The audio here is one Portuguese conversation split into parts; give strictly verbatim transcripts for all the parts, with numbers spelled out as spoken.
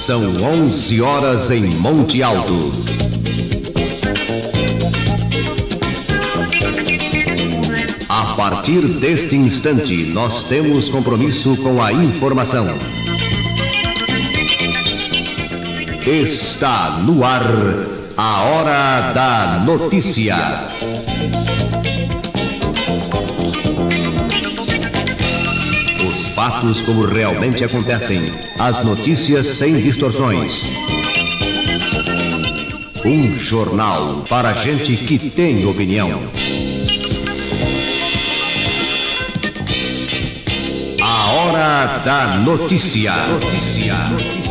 São onze horas em Monte Alto. A partir deste instante, nós temos compromisso com a informação. Está no ar a Hora da Notícia. Os fatos como realmente acontecem, as notícias sem distorções. Um jornal para gente que tem opinião. A Hora da Notícia. Notícia. Notícia.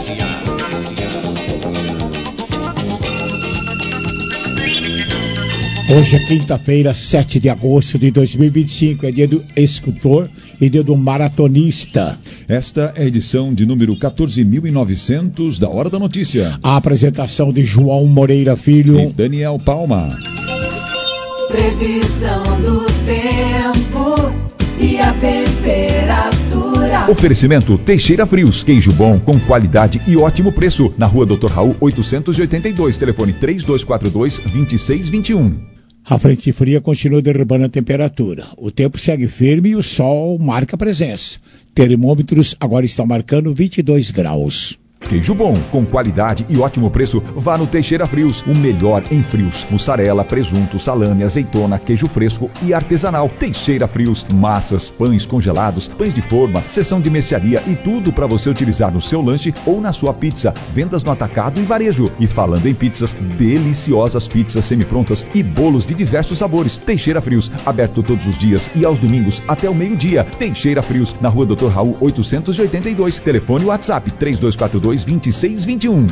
Hoje é quinta-feira, sete de agosto de dois mil e vinte e cinco, é dia do escultor e dia do maratonista. Esta é a edição de número quatorze mil e novecentos da Hora da Notícia. A apresentação de João Moreira Filho e Daniel Palma. Previsão do tempo e a temperatura. Oferecimento Teixeira Frios, queijo bom com qualidade e ótimo preço. Na rua doutor Raul oitocentos e oitenta e dois, telefone três dois quatro dois, dois seis dois um. A frente fria continua derrubando a temperatura. O tempo segue firme e o sol marca presença. Termômetros agora estão marcando vinte e dois graus. Queijo bom, com qualidade e ótimo preço, vá no Teixeira Frios, o melhor em frios. Mussarela, presunto, salame, azeitona, queijo fresco e artesanal. Teixeira Frios, massas, pães congelados, pães de forma, seção de mercearia e tudo para você utilizar no seu lanche ou na sua pizza. Vendas no atacado e varejo. E falando em pizzas, deliciosas pizzas semi-prontas e bolos de diversos sabores. Teixeira Frios, aberto todos os dias e aos domingos até o meio-dia. Teixeira Frios, na rua doutor Raul oitocentos e oitenta e dois, telefone WhatsApp três dois quatro dois, dois seis dois um.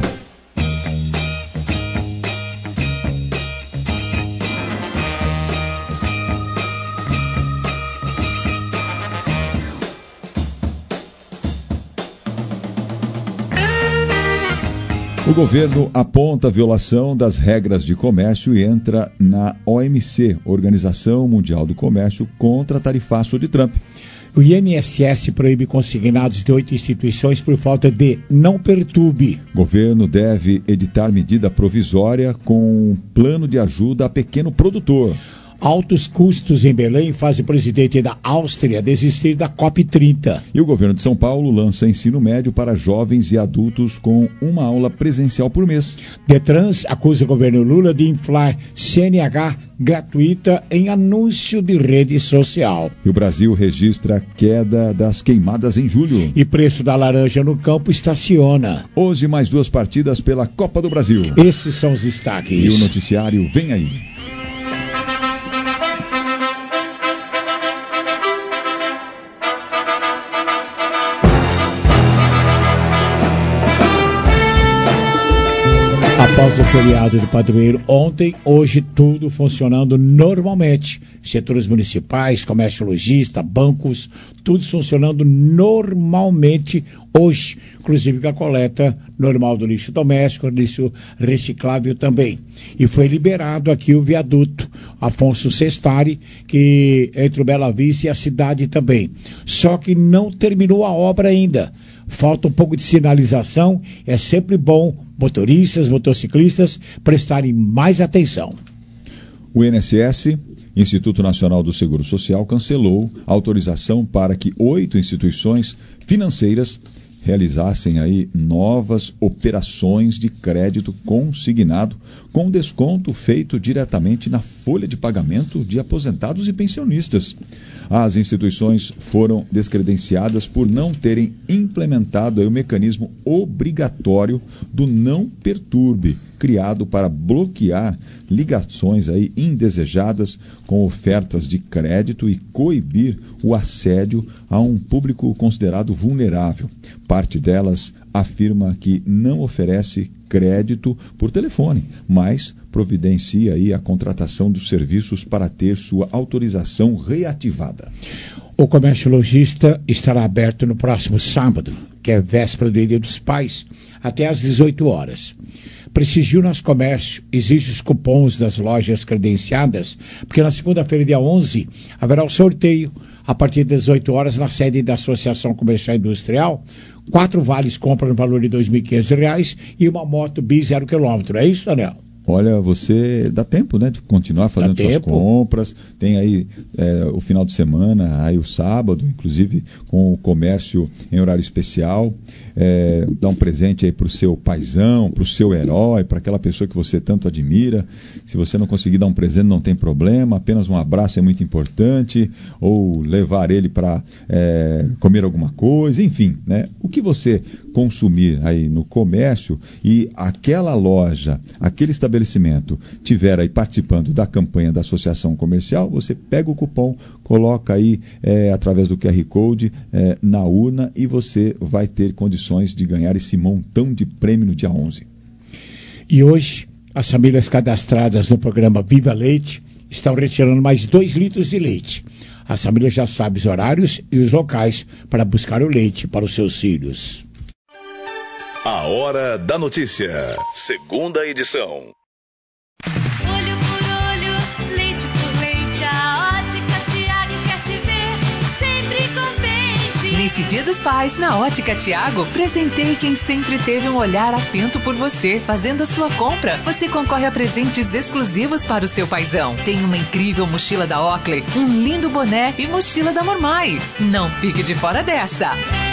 O governo aponta a violação das regras de comércio e entra na O M C, Organização Mundial do Comércio, contra tarifaço de Trump. O I N S S proíbe consignados de oito instituições por falta de não perturbe. Governo deve editar medida provisória com plano de ajuda a pequeno produtor. Altos custos em Belém fazem o presidente da Áustria desistir da COP trinta. E o governo de São Paulo lança ensino médio para jovens e adultos com uma aula presencial por mês. Detrans acusa o governo Lula de inflar C N H gratuita em anúncio de rede social. E o Brasil registra queda das queimadas em julho. E preço da laranja no campo estaciona. Hoje mais duas partidas pela Copa do Brasil. Esses são os destaques. E o noticiário vem aí. Após o feriado de padroeiro ontem, hoje tudo funcionando normalmente. Setores municipais, comércio lojista, bancos, tudo funcionando normalmente hoje. Inclusive com a coleta normal do lixo doméstico, lixo reciclável também. E foi liberado aqui o viaduto Afonso Sestari, que entre o Bela Vista e a cidade também. Só que não terminou a obra ainda. Falta um pouco de sinalização, é sempre bom motoristas, motociclistas prestarem mais atenção. O I N S S, Instituto Nacional do Seguro Social, cancelou a autorização para que oito instituições financeiras realizassem aí novas operações de crédito consignado com desconto feito diretamente na folha de pagamento de aposentados e pensionistas. As instituições foram descredenciadas por não terem implementado aí o mecanismo obrigatório do não perturbe, criado para bloquear ligações aí indesejadas com ofertas de crédito e coibir o assédio a um público considerado vulnerável. Parte delas afirma que não oferece crédito por telefone, mas providencia aí a contratação dos serviços para ter sua autorização reativada. O comércio lojista estará aberto no próximo sábado, que é véspera do Dia dos Pais, até às dezoito horas. Prestigie o nosso comércio, exige os cupons das lojas credenciadas, porque na segunda-feira, dia onze, haverá o sorteio a partir das dezoito horas na sede da Associação Comercial e Industrial, Quatro vales compra no valor de dois mil e quinhentos reais e uma moto bis zero quilômetro. É isso, Daniel? Olha, você dá tempo, né, de continuar fazendo Dá suas tempo. compras. Tem aí é, o final de semana, aí o sábado, inclusive com o comércio em horário especial. É, dá um presente aí para o seu paizão, para o seu herói, para aquela pessoa que você tanto admira. Se você não conseguir dar um presente, não tem problema. Apenas um abraço é muito importante. Ou levar ele para é, comer alguma coisa, enfim, né? O que você consumir aí no comércio e aquela loja, aquele estabelecimento tiver aí participando da campanha da associação comercial, você pega o cupom, coloca aí é, através do Q R Code é, na urna e você vai ter condições de ganhar esse montão de prêmio no dia onze. E hoje, as famílias cadastradas no programa Viva Leite estão retirando mais dois litros de leite. As famílias já sabem os horários e os locais para buscar o leite para os seus filhos. A Hora da Notícia, segunda edição. Olho por olho, leite por leite, a Ótica Tiago quer te ver sempre contente. Nesse Dia dos Pais, na Ótica Tiago, presentei quem sempre teve um olhar atento por você. Fazendo a sua compra, você concorre a presentes exclusivos para o seu paizão. Tem uma incrível mochila da Oakley, um lindo boné e mochila da Mormai. Não fique de fora dessa.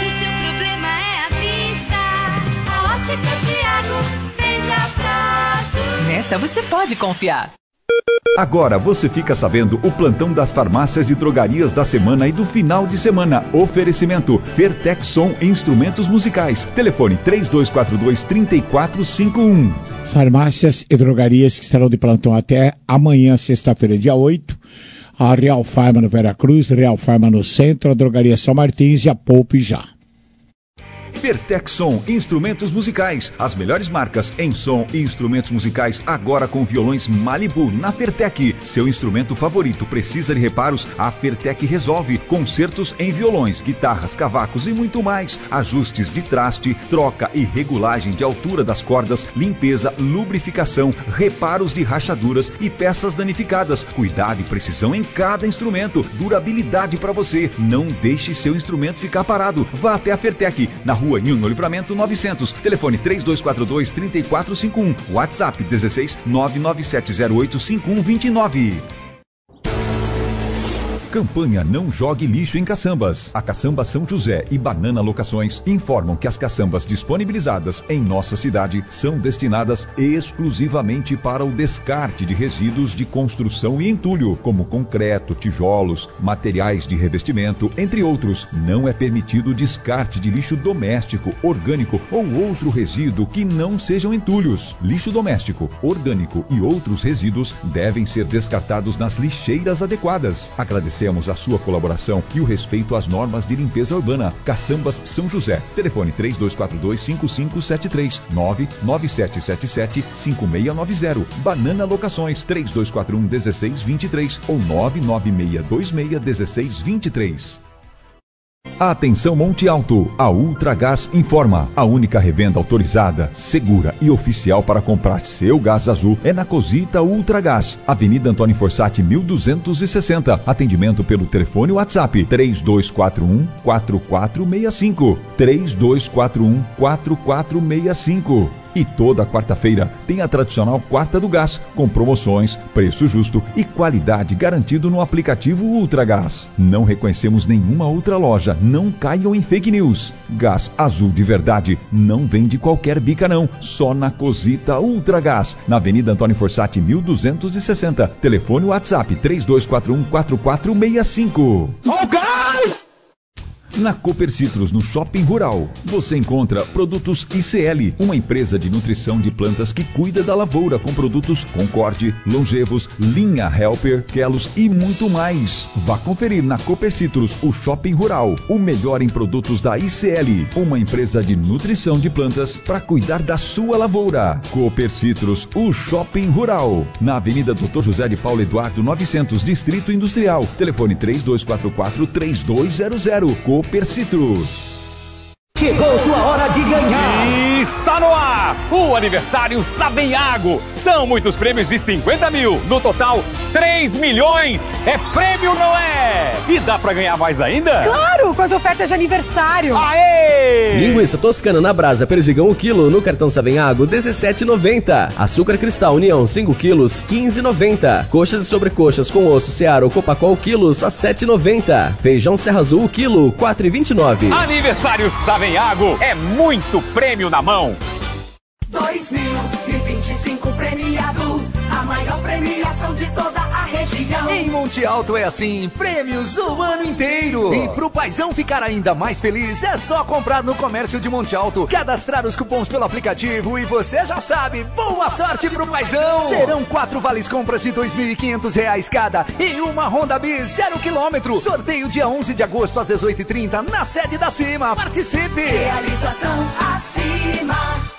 Ótica Tiago, veja prazo. Nessa você pode confiar. Agora você fica sabendo o plantão das farmácias e drogarias da semana e do final de semana. Oferecimento Fertexson Instrumentos Musicais. Telefone três dois quatro dois, três quatro cinco um. Farmácias e drogarias que estarão de plantão até amanhã, sexta-feira, dia oito. A Real Farma no Veracruz, Real Farma no Centro, a Drogaria São Martins e a Poupe Já. Fertexson Instrumentos Musicais. As melhores marcas em som e instrumentos musicais agora com violões Malibu na Fertec. Seu instrumento favorito precisa de reparos? A Fertec resolve. Concertos em violões, guitarras, cavacos e muito mais. Ajustes de traste, troca e regulagem de altura das cordas, limpeza, lubrificação, reparos de rachaduras e peças danificadas. Cuidado e precisão em cada instrumento. Durabilidade para você. Não deixe seu instrumento ficar parado. Vá até a Fertec, na rua Rua Nilo Livramento novecentos. Telefone três dois quatro dois, três quatro cinco um. WhatsApp dezesseis, nove nove sete zero oito, cinco um dois nove. Campanha Não Jogue Lixo em Caçambas. A Caçamba São José e Banana Locações informam que as caçambas disponibilizadas em nossa cidade são destinadas exclusivamente para o descarte de resíduos de construção e entulho, como concreto, tijolos, materiais de revestimento, entre outros. Não é permitido o descarte de lixo doméstico, orgânico ou outro resíduo que não sejam entulhos. Lixo doméstico, orgânico e outros resíduos devem ser descartados nas lixeiras adequadas. Agradecemos a sua colaboração e o respeito às normas de limpeza urbana. Caçambas São José. Telefone três dois quatro dois, cinco cinco sete três, nove nove sete sete sete, cinco seis nove zero. Banana Locações três dois quatro um, um seis dois três ou nove nove seis dois seis, um seis dois três. Atenção Monte Alto, a Ultragás informa. A única revenda autorizada, segura e oficial para comprar seu gás azul é na Cosita Ultragás, Avenida Antônio Fossati mil duzentos e sessenta. Atendimento pelo telefone WhatsApp três dois quatro um, quatro quatro seis cinco. três dois quatro um, quatro quatro seis cinco. E toda quarta-feira tem a tradicional Quarta do Gás, com promoções, preço justo e qualidade garantido no aplicativo Ultragás. Não reconhecemos nenhuma outra loja, não caiam em fake news. Gás azul de verdade não vem de qualquer bica não, só na Cosita Ultragás, na Avenida Antônio Fossati mil duzentos e sessenta. Telefone WhatsApp três dois quatro um, quatro quatro seis cinco. Oh, gás! Na Cooper Citrus, no Shopping Rural, você encontra produtos I C L, uma empresa de nutrição de plantas que cuida da lavoura com produtos Concorde, Longevos, Linha Helper, Kelos e muito mais. Vá conferir na Cooper Citrus, o Shopping Rural, o melhor em produtos da I C L, uma empresa de nutrição de plantas para cuidar da sua lavoura. Cooper Citrus, o Shopping Rural, na Avenida doutor José de Paulo Eduardo novecentos, Distrito Industrial. Telefone três dois quatro quatro, três dois zero zero. Cooper Citrus. Chegou sua hora de ganhar! Está no ar o aniversário Savenhago. São muitos prêmios de cinquenta mil. No total, três milhões. É prêmio, não é? E dá pra ganhar mais ainda? Claro, com as ofertas de aniversário. Aê! Linguiça toscana na brasa Perdigão um quilo no cartão Savenhago dezessete reais e noventa centavos. Açúcar cristal União cinco quilos quinze reais e noventa centavos. Coxas e sobrecoxas com osso Seara ou Copacol quilos a sete reais e noventa centavos. Feijão Serra Azul o quilo quatro reais e vinte e nove centavos. Aniversário Savenhago é muito prêmio na mão. dois mil e vinte e cinco premiado, a maior premiação de toda a região. Em Monte Alto é assim, prêmios o ano inteiro. E pro paizão ficar ainda mais feliz, é só comprar no comércio de Monte Alto, cadastrar os cupons pelo aplicativo e você já sabe, boa sorte pro paizão. Serão quatro vales compras de dois mil e quinhentos reais cada e uma Honda Bis zero quilômetro. Sorteio dia onze de agosto às dezoito e trinta na sede da Cima. Participe! Realização Acima.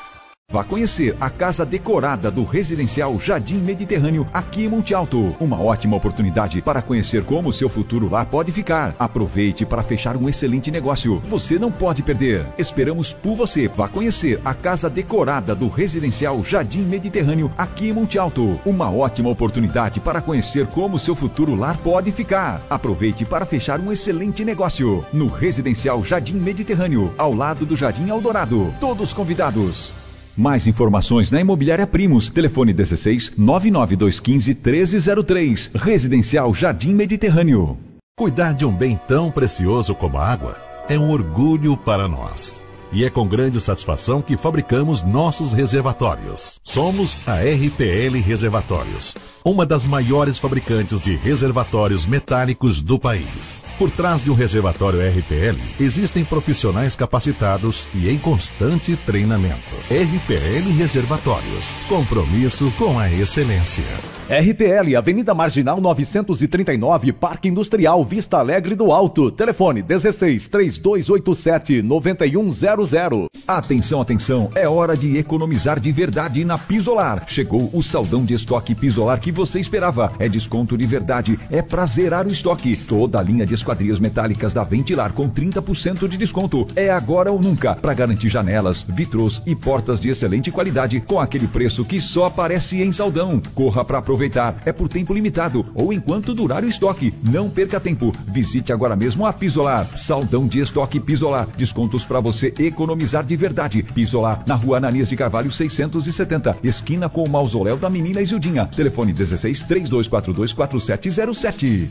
Vá conhecer a casa decorada do Residencial Jardim Mediterrâneo aqui em Monte Alto. Uma ótima oportunidade para conhecer como o seu futuro lá pode ficar. Aproveite para fechar um excelente negócio. Você não pode perder. Esperamos por você. Vá conhecer a casa decorada do Residencial Jardim Mediterrâneo aqui em Monte Alto. Uma ótima oportunidade para conhecer como o seu futuro lá pode ficar. Aproveite para fechar um excelente negócio. No Residencial Jardim Mediterrâneo, ao lado do Jardim Eldorado. Todos convidados. Mais informações na Imobiliária Primos. Telefone dezesseis, nove nove dois um cinco, treze zero três. Residencial Jardim Mediterrâneo. Cuidar de um bem tão precioso como a água é um orgulho para nós. E é com grande satisfação que fabricamos nossos reservatórios. Somos a R P L Reservatórios, uma das maiores fabricantes de reservatórios metálicos do país. Por trás de um reservatório R P L, existem profissionais capacitados e em constante treinamento. R P L Reservatórios, compromisso com a excelência. R P L, Avenida Marginal novecentos e trinta e nove, Parque Industrial, Vista Alegre do Alto. Telefone dezesseis, três dois oito sete, nove um zero zero. Atenção, atenção, é hora de economizar de verdade na Pisolar. Chegou o saldão de estoque Pisolar que você esperava. É desconto de verdade, é pra zerar o estoque. Toda a linha de esquadrias metálicas da Ventilar com trinta por cento de desconto. É agora ou nunca, pra garantir janelas, vitrôs e portas de excelente qualidade com aquele preço que só aparece em saldão. Corra pra aproveitar. É por tempo limitado ou enquanto durar o estoque. Não perca tempo. Visite agora mesmo a Pisolar. Saldão de estoque Pisolar. Descontos para você economizar de verdade. Pisolar, na rua Ananias de Carvalho seiscentos e setenta, esquina com o mausoléu da menina Isildinha. Telefone dezesseis, três dois quatro dois, quatro sete zero sete.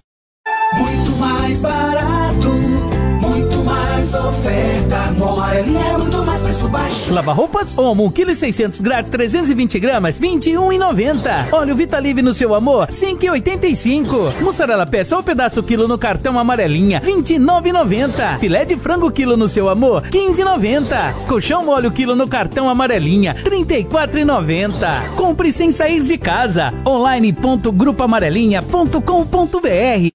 Muito mais barato, muito mais ofertas. No Amarelinha é muito mais preço baixo. Lava roupas Omo, um quilo e seiscentos grátis, trezentos e vinte gramas, vinte e um reais e noventa centavos. Óleo Vitalive no seu amor, cinco reais e oitenta e cinco centavos. Mussarela peça ou pedaço quilo no cartão Amarelinha, vinte e nove reais e noventa centavos. Filé de frango quilo no seu amor, quinze reais e noventa centavos. Colchão mole quilo no cartão Amarelinha, trinta e quatro reais e noventa centavos. Compre sem sair de casa. online ponto grupo amarelinha ponto com ponto br.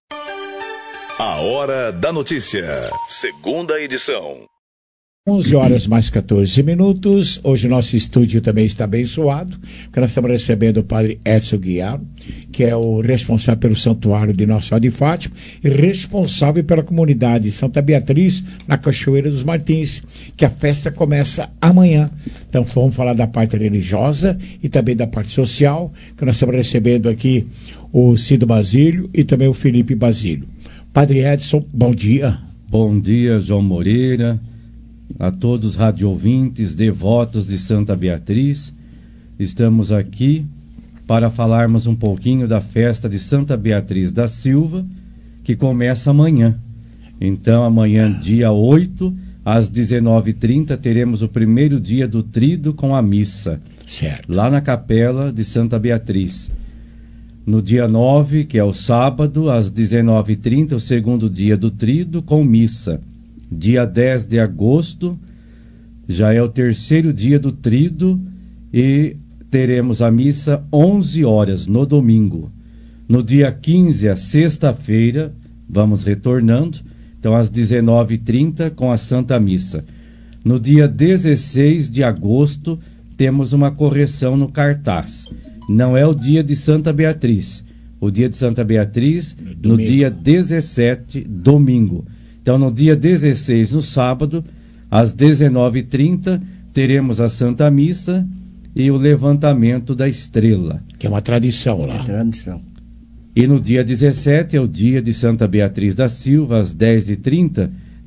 A Hora da Notícia, segunda edição. onze horas mais catorze minutos. Hoje o nosso estúdio também está abençoado, porque nós estamos recebendo o padre Edson Guiaro, que é o responsável pelo santuário de Nossa Senhora de Fátima e responsável pela comunidade de Santa Beatriz, na Cachoeira dos Martins, que a festa começa amanhã. Então vamos falar da parte religiosa e também da parte social, que nós estamos recebendo aqui o Cido Basílio e também o Felipe Basílio. Padre Edson, bom dia. Bom dia, João Moreira, a todos os radioouvintes, devotos de Santa Beatriz. Estamos aqui para falarmos um pouquinho da festa de Santa Beatriz da Silva, que começa amanhã. Então, amanhã, dia oito, às dezenove e trinta, teremos o primeiro dia do Tríduo com a missa. Certo. Lá na capela de Santa Beatriz. No dia nove, que é o sábado, às dezenove e trinta, o segundo dia do Tríduo com missa. Dia dez de agosto, já é o terceiro dia do Tríduo e teremos a missa onze horas no domingo. No dia quinze, a sexta-feira, vamos retornando, então às dezenove e trinta com a Santa Missa. No dia dezesseis de agosto, temos uma correção no cartaz. Não é o dia de Santa Beatriz. O dia de Santa Beatriz, no dia dezessete, domingo. Então, no dia dezesseis, no sábado, às dezenove e trinta, teremos a Santa Missa e o levantamento da estrela. Que é uma tradição lá. É tradição. E no dia dezessete, é o dia de Santa Beatriz da Silva, às dez e trinta,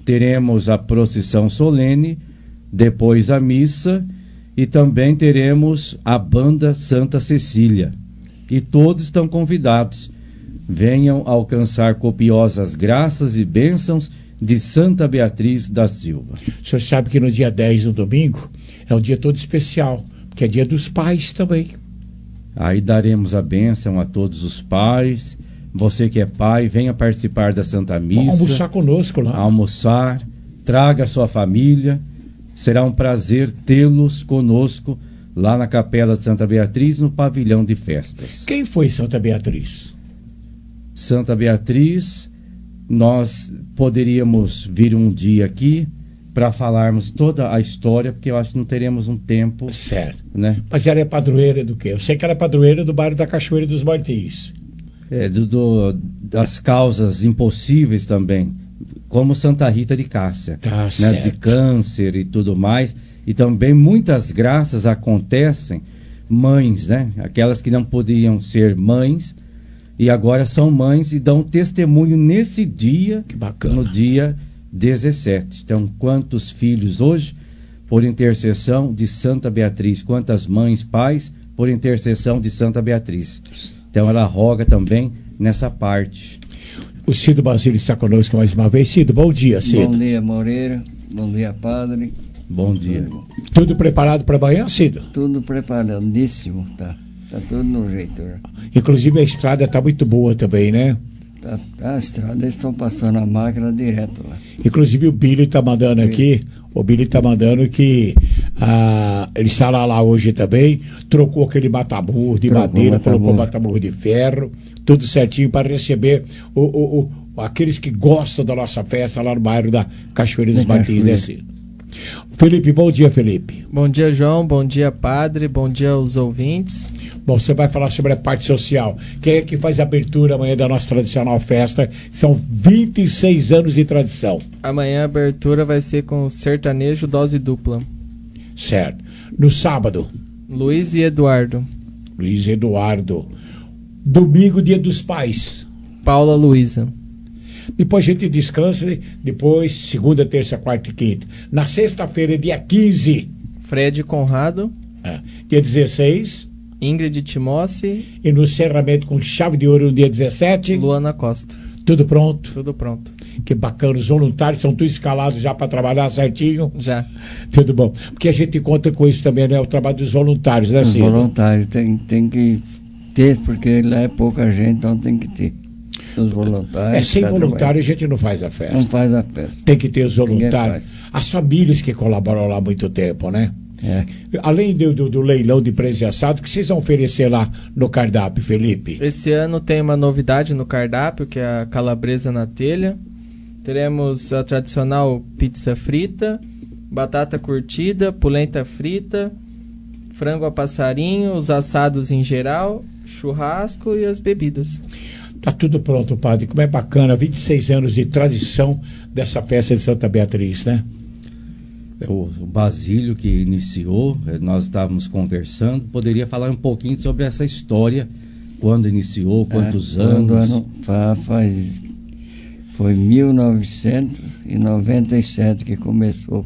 teremos a procissão solene, depois a missa e também teremos a banda Santa Cecília. E todos estão convidados. Venham alcançar copiosas graças e bênçãos de Santa Beatriz da Silva. O senhor sabe que no dia dez, no domingo, é um dia todo especial, porque é dia dos pais também. Aí daremos a bênção a todos os pais. Você que é pai, venha participar da Santa Missa. Vamos almoçar conosco lá. Almoçar, traga a sua família. Será um prazer tê-los conosco lá na Capela de Santa Beatriz, no pavilhão de festas. Quem foi Santa Beatriz? Santa Beatriz, nós poderíamos vir um dia aqui para falarmos toda a história, porque eu acho que não teremos um tempo. Certo. Né? Mas ela é padroeira do quê? Eu sei que ela é padroeira do bairro da Cachoeira dos Martins. É, do, do, das causas impossíveis também, como Santa Rita de Cássia, tá, né, de câncer e tudo mais. E também muitas graças acontecem, mães, né? Aquelas que não podiam ser mães e agora são mães e dão testemunho nesse dia, que bacana, no dia dezessete. Então, quantos filhos hoje, por intercessão de Santa Beatriz, quantas mães, pais, por intercessão de Santa Beatriz. Então, ela roga também nessa parte. O Cido Basílio está conosco mais uma vez. Cido, bom dia, Cido. Bom dia, Moreira. Bom dia, padre. Bom dia. Tudo, tudo preparado para amanhã, Cido? Tudo preparadíssimo, tá. Tá tudo no jeito. Já. Inclusive a estrada está muito boa também, né? Tá, a estrada, eles estão passando a máquina direto lá. Inclusive o Billy está mandando aqui, o Billy está mandando que ah, ele está lá, lá hoje também, trocou aquele mataburro de trocou madeira, mataburro. colocou mataburro de ferro, tudo certinho para receber o, o, o, aqueles que gostam da nossa festa lá no bairro da Cachoeira dos Martins, né, Cido? Felipe, bom dia, Felipe. Bom dia, João, bom dia, padre, bom dia aos ouvintes. Bom, você vai falar sobre a parte social. Quem é que faz a abertura amanhã da nossa tradicional festa? São vinte e seis anos de tradição. Amanhã a abertura vai ser com sertanejo dose dupla. Certo. No sábado? Luiz e Eduardo. Luiz e Eduardo. Domingo, dia dos pais. Paula Luísa. Depois a gente descansa, depois segunda, terça, quarta e quinta. Na sexta-feira, dia quinze. Fred Conrado. É. Dia dezesseis. Ingrid Timossi. E no encerramento com chave de ouro no dia dezessete. Luana Costa. Tudo pronto? Tudo pronto. Que bacana, os voluntários são todos escalados já para trabalhar certinho? Já. Tudo bom. Porque a gente conta com isso também, né? O trabalho dos voluntários, né, Cida? Os voluntários, tem, tem que ter, porque lá é pouca gente, então tem que ter. Os voluntários. É, sem voluntário a gente não faz a festa. Não faz a festa. Tem que ter os voluntários. As famílias que colaboram lá há muito tempo, né? É. Além do, do, do leilão de preço e assado, o que vocês vão oferecer lá no cardápio, Felipe? Esse ano tem uma novidade no cardápio, que é a calabresa na telha. Teremos a tradicional pizza frita, batata curtida, polenta frita, frango a passarinho, os assados em geral, churrasco e as bebidas. Tá tudo pronto, padre. Como é bacana, vinte e seis anos de tradição dessa festa de Santa Beatriz, né? O, o Basílio que iniciou, nós estávamos conversando, poderia falar um pouquinho sobre essa história, quando iniciou, quantos é, anos? Ano, faz, foi mil novecentos e noventa e sete que começou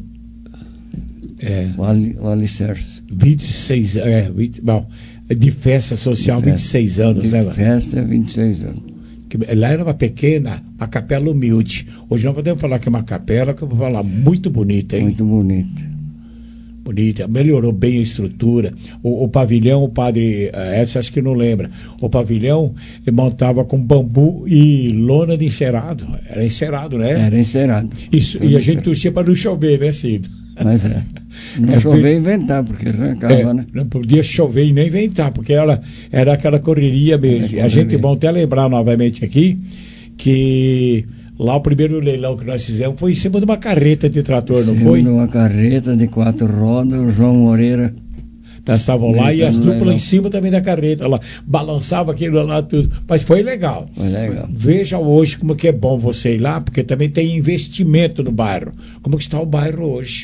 é. o, ali, o alicerce. vinte e seis, é, vinte, bom, de festa social, de festa, vinte e seis anos, de né? De festa, vinte e seis anos. Que, lá era uma pequena, uma capela humilde. Hoje nós podemos falar que é uma capela, que eu vou falar, muito bonita, hein? Muito bonita. Bonita, melhorou bem a estrutura. O, o pavilhão, o padre Edson, acho que não lembra. O pavilhão montava com bambu e lona de encerado. Era encerado, né? Era encerado. Isso, e a gente torcia para não chover, né, Cido? Mas é. Não é, chover e inventar, porque arrancava, é, né? Não podia chover e nem inventar, porque ela, era aquela correria mesmo. Correria. A gente, bom até lembrar novamente aqui, que lá o primeiro leilão que nós fizemos foi em cima de uma carreta de trator, não foi? Em cima de uma carreta de quatro rodas, o João Moreira. Nós estavam lá e as duplas em cima também da carreta, lá, balançava aquilo lá tudo, mas foi legal. Foi legal. Veja hoje como que é bom você ir lá, porque também tem investimento no bairro. Como que está o bairro hoje?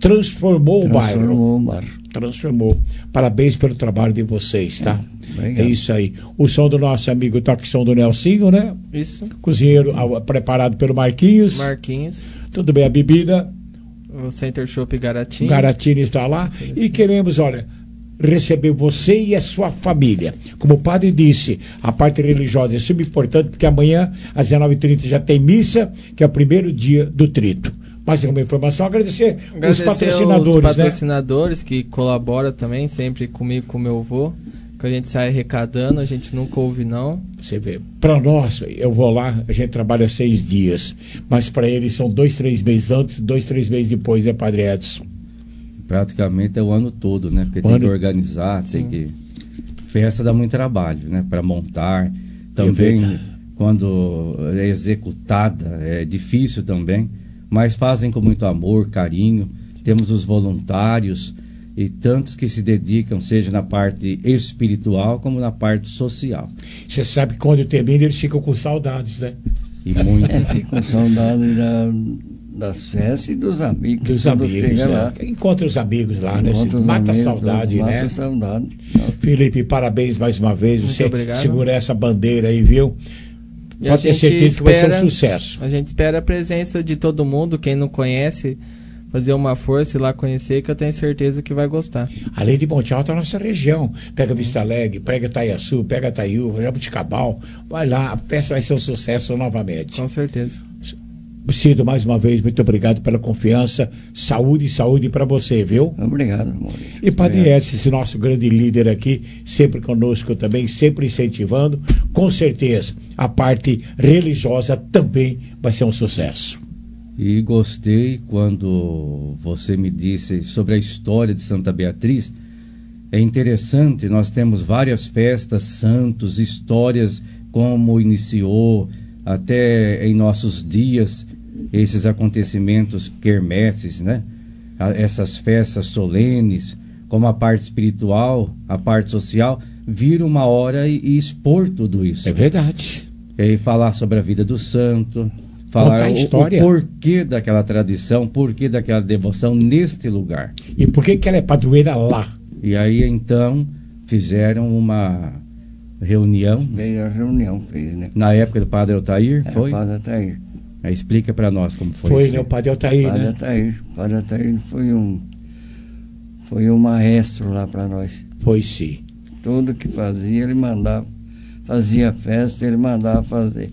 transformou, transformou o bairro. Transformou o bairro. Transformou. Parabéns pelo trabalho de vocês, tá? É, é isso aí. O som do nosso amigo Toque Som do Nelsinho, né? Isso. Cozinheiro ah, preparado pelo Marquinhos. Marquinhos. Tudo bem, a bebida? O Center Shop Garatini. O Garatini está lá. E queremos, olha, receber você e a sua família. Como o padre disse, a parte religiosa é super importante, porque amanhã, às dezenove e trinta, já tem missa, que é o primeiro dia do trito. Mais alguma informação? Agradecer, Agradecer os patrocinadores, os patrocinadores né? que colaboram também, sempre comigo, com meu avô. Que a gente sai arrecadando, a gente nunca ouve não. Você vê, para nós, eu vou lá, a gente trabalha seis dias, mas para eles são dois, três meses antes, dois, três meses depois, né, Padre Edson? Praticamente é o ano todo, né? Porque O tem ano... que organizar, Sim. tem que... Festa dá muito trabalho, né? Para montar. Também, quando é executada, é difícil também, mas fazem com muito amor, carinho. Temos os voluntários e tantos que se dedicam, seja na parte espiritual como na parte social. Você sabe que quando termina eles ficam com saudades, né? E muito. É, fico com saudade da, das festas e dos amigos. Dos Quando amigos, chega né? lá. Encontra os amigos lá, né? Encontra os Mata a amigos, saudade, mata né? a saudade. Felipe, parabéns mais uma vez. Muito Você obrigado. segura essa bandeira aí, viu? E a Pode ter gente certeza que vai ser um espera- sucesso. A gente espera a presença de todo mundo, quem não conhece, fazer uma força e ir lá conhecer, que eu tenho certeza que vai gostar. Além de Monte Alto, a nossa região. Pega Vista Alegre, pega Itaiaçu, pega Itaiúva, Jabuticabal. Vai lá, a festa vai ser um sucesso novamente. Com certeza. Cido, mais uma vez, muito obrigado pela confiança. Saúde e saúde para você, viu? Obrigado, amor. E Padre Edson, esse nosso grande líder aqui, sempre conosco também, sempre incentivando. Com certeza, a parte religiosa também vai ser um sucesso. E gostei quando você me disse sobre a história de Santa Beatriz. É interessante, nós temos várias festas, santos, histórias, como iniciou, até em nossos dias, esses acontecimentos quermesses, né? A- Essas festas solenes, como a parte espiritual, a parte social, vir uma hora e, e expor tudo isso. É verdade. E falar sobre a vida do santo, falar Contar a o, história. o porquê daquela tradição, porquê daquela devoção neste lugar. E por que que ela é padroeira lá? E aí então fizeram uma reunião. Veio a reunião, fez, né? Na época do Padre Altair, É, foi? o Padre Altair. Aí explica para nós como foi. Foi, isso. né? O Padre Altair, Padre né? Altair. Padre Altair foi um, foi um maestro lá para nós. Foi sim. Tudo que fazia, ele mandava. Fazia festa, ele mandava fazer.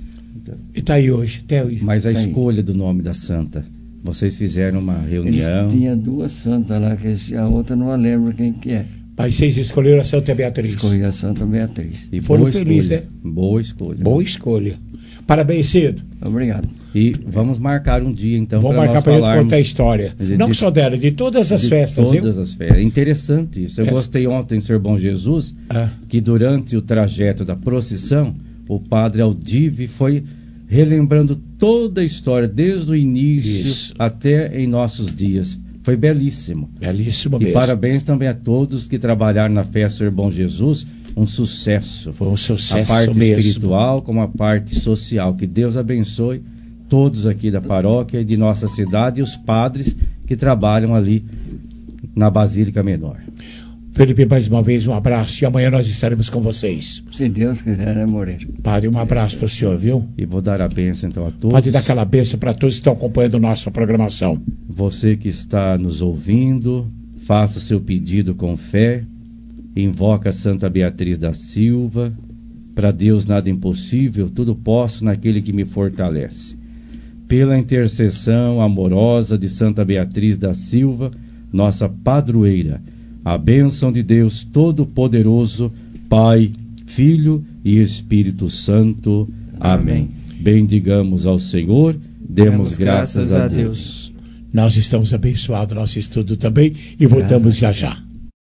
E tá aí hoje, até hoje. Mas a Tá aí. escolha do nome da santa, vocês fizeram uma Eles reunião. tinha duas santas lá, que esse- a outra não lembro quem que é. Mas vocês escolheram a Santa Beatriz. Escolhi a Santa Beatriz. E Foram boa felizes, escolha. né? Boa escolha. Boa escolha. Parabéns, Cido. Obrigado. E vamos marcar um dia então Vamos para marcar nós para gente falarmos contar a história. de- Não de- só dela, de todas as de festas, viu? todas as festas. É interessante isso. Eu É. gostei ontem, Senhor Bom Jesus, Ah. que durante o trajeto da procissão, o padre Aldive foi relembrando toda a história, desde o início Isso. até em nossos dias. Foi belíssimo. Belíssimo E mesmo. parabéns também a todos que trabalharam na festa do Senhor Bom Jesus. Um sucesso. Foi um sucesso A parte mesmo. espiritual como a parte social. Que Deus abençoe todos aqui da paróquia e de nossa cidade e os padres que trabalham ali na Basílica Menor. Felipe, mais uma vez, um abraço. E amanhã nós estaremos com vocês. Se Deus quiser, né, Moreira? Padre, um abraço para o senhor, viu? E vou dar a bênção então a todos. Pode dar aquela bênção para todos que estão acompanhando nossa programação. Você que está nos ouvindo, faça o seu pedido com fé, invoca Santa Beatriz da Silva, para Deus nada é impossível, tudo posso naquele que me fortalece. Pela intercessão amorosa de Santa Beatriz da Silva, nossa padroeira, a bênção de Deus Todo-Poderoso, Pai, Filho e Espírito Santo. Amém. Bendigamos ao Senhor, demos graças a Deus. Nós estamos abençoados, nosso estudo também, e voltamos já já.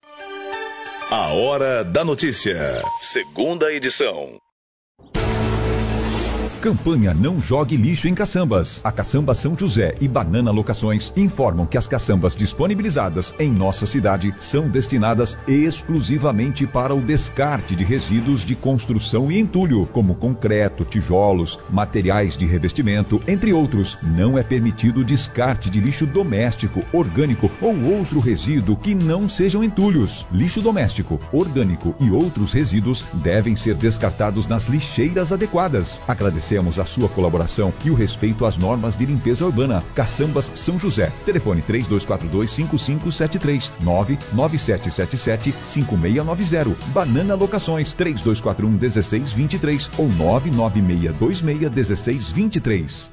A Hora da Notícia, segunda edição. Campanha Não Jogue Lixo em Caçambas. A Caçamba São José e Banana Locações informam que as caçambas disponibilizadas em nossa cidade são destinadas exclusivamente para o descarte de resíduos de construção e entulho, como concreto, tijolos, materiais de revestimento, entre outros. Não é permitido o descarte de lixo doméstico, orgânico ou outro resíduo que não sejam entulhos. Lixo doméstico, orgânico e outros resíduos devem ser descartados nas lixeiras adequadas. Agradecemos a sua colaboração e o respeito às normas de limpeza urbana. Caçambas São José. Telefone três dois quatro dois, cinco cinco sete três, nove nove sete sete sete, cinco seis nove zero. Banana Locações três dois quatro um, um seis dois três ou nove nove seis dois seis, um seis dois três.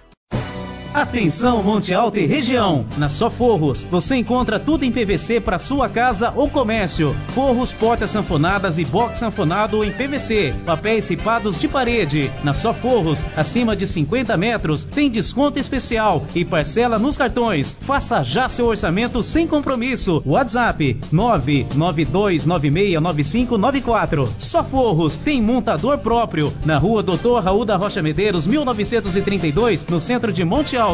Atenção Monte Alto e região, na Só Forros você encontra tudo em P V C para sua casa ou comércio. Forros, portas sanfonadas e box sanfonado em P V C, papéis ripados de parede. Na Só Forros, acima de cinquenta metros, tem desconto especial e parcela nos cartões. Faça já seu orçamento sem compromisso. WhatsApp nove nove dois nove seis nove cinco nove quatro. Só Forros tem montador próprio, na rua Doutor Raul da Rocha Medeiros, mil novecentos e trinta e dois, no centro de Monte Alto.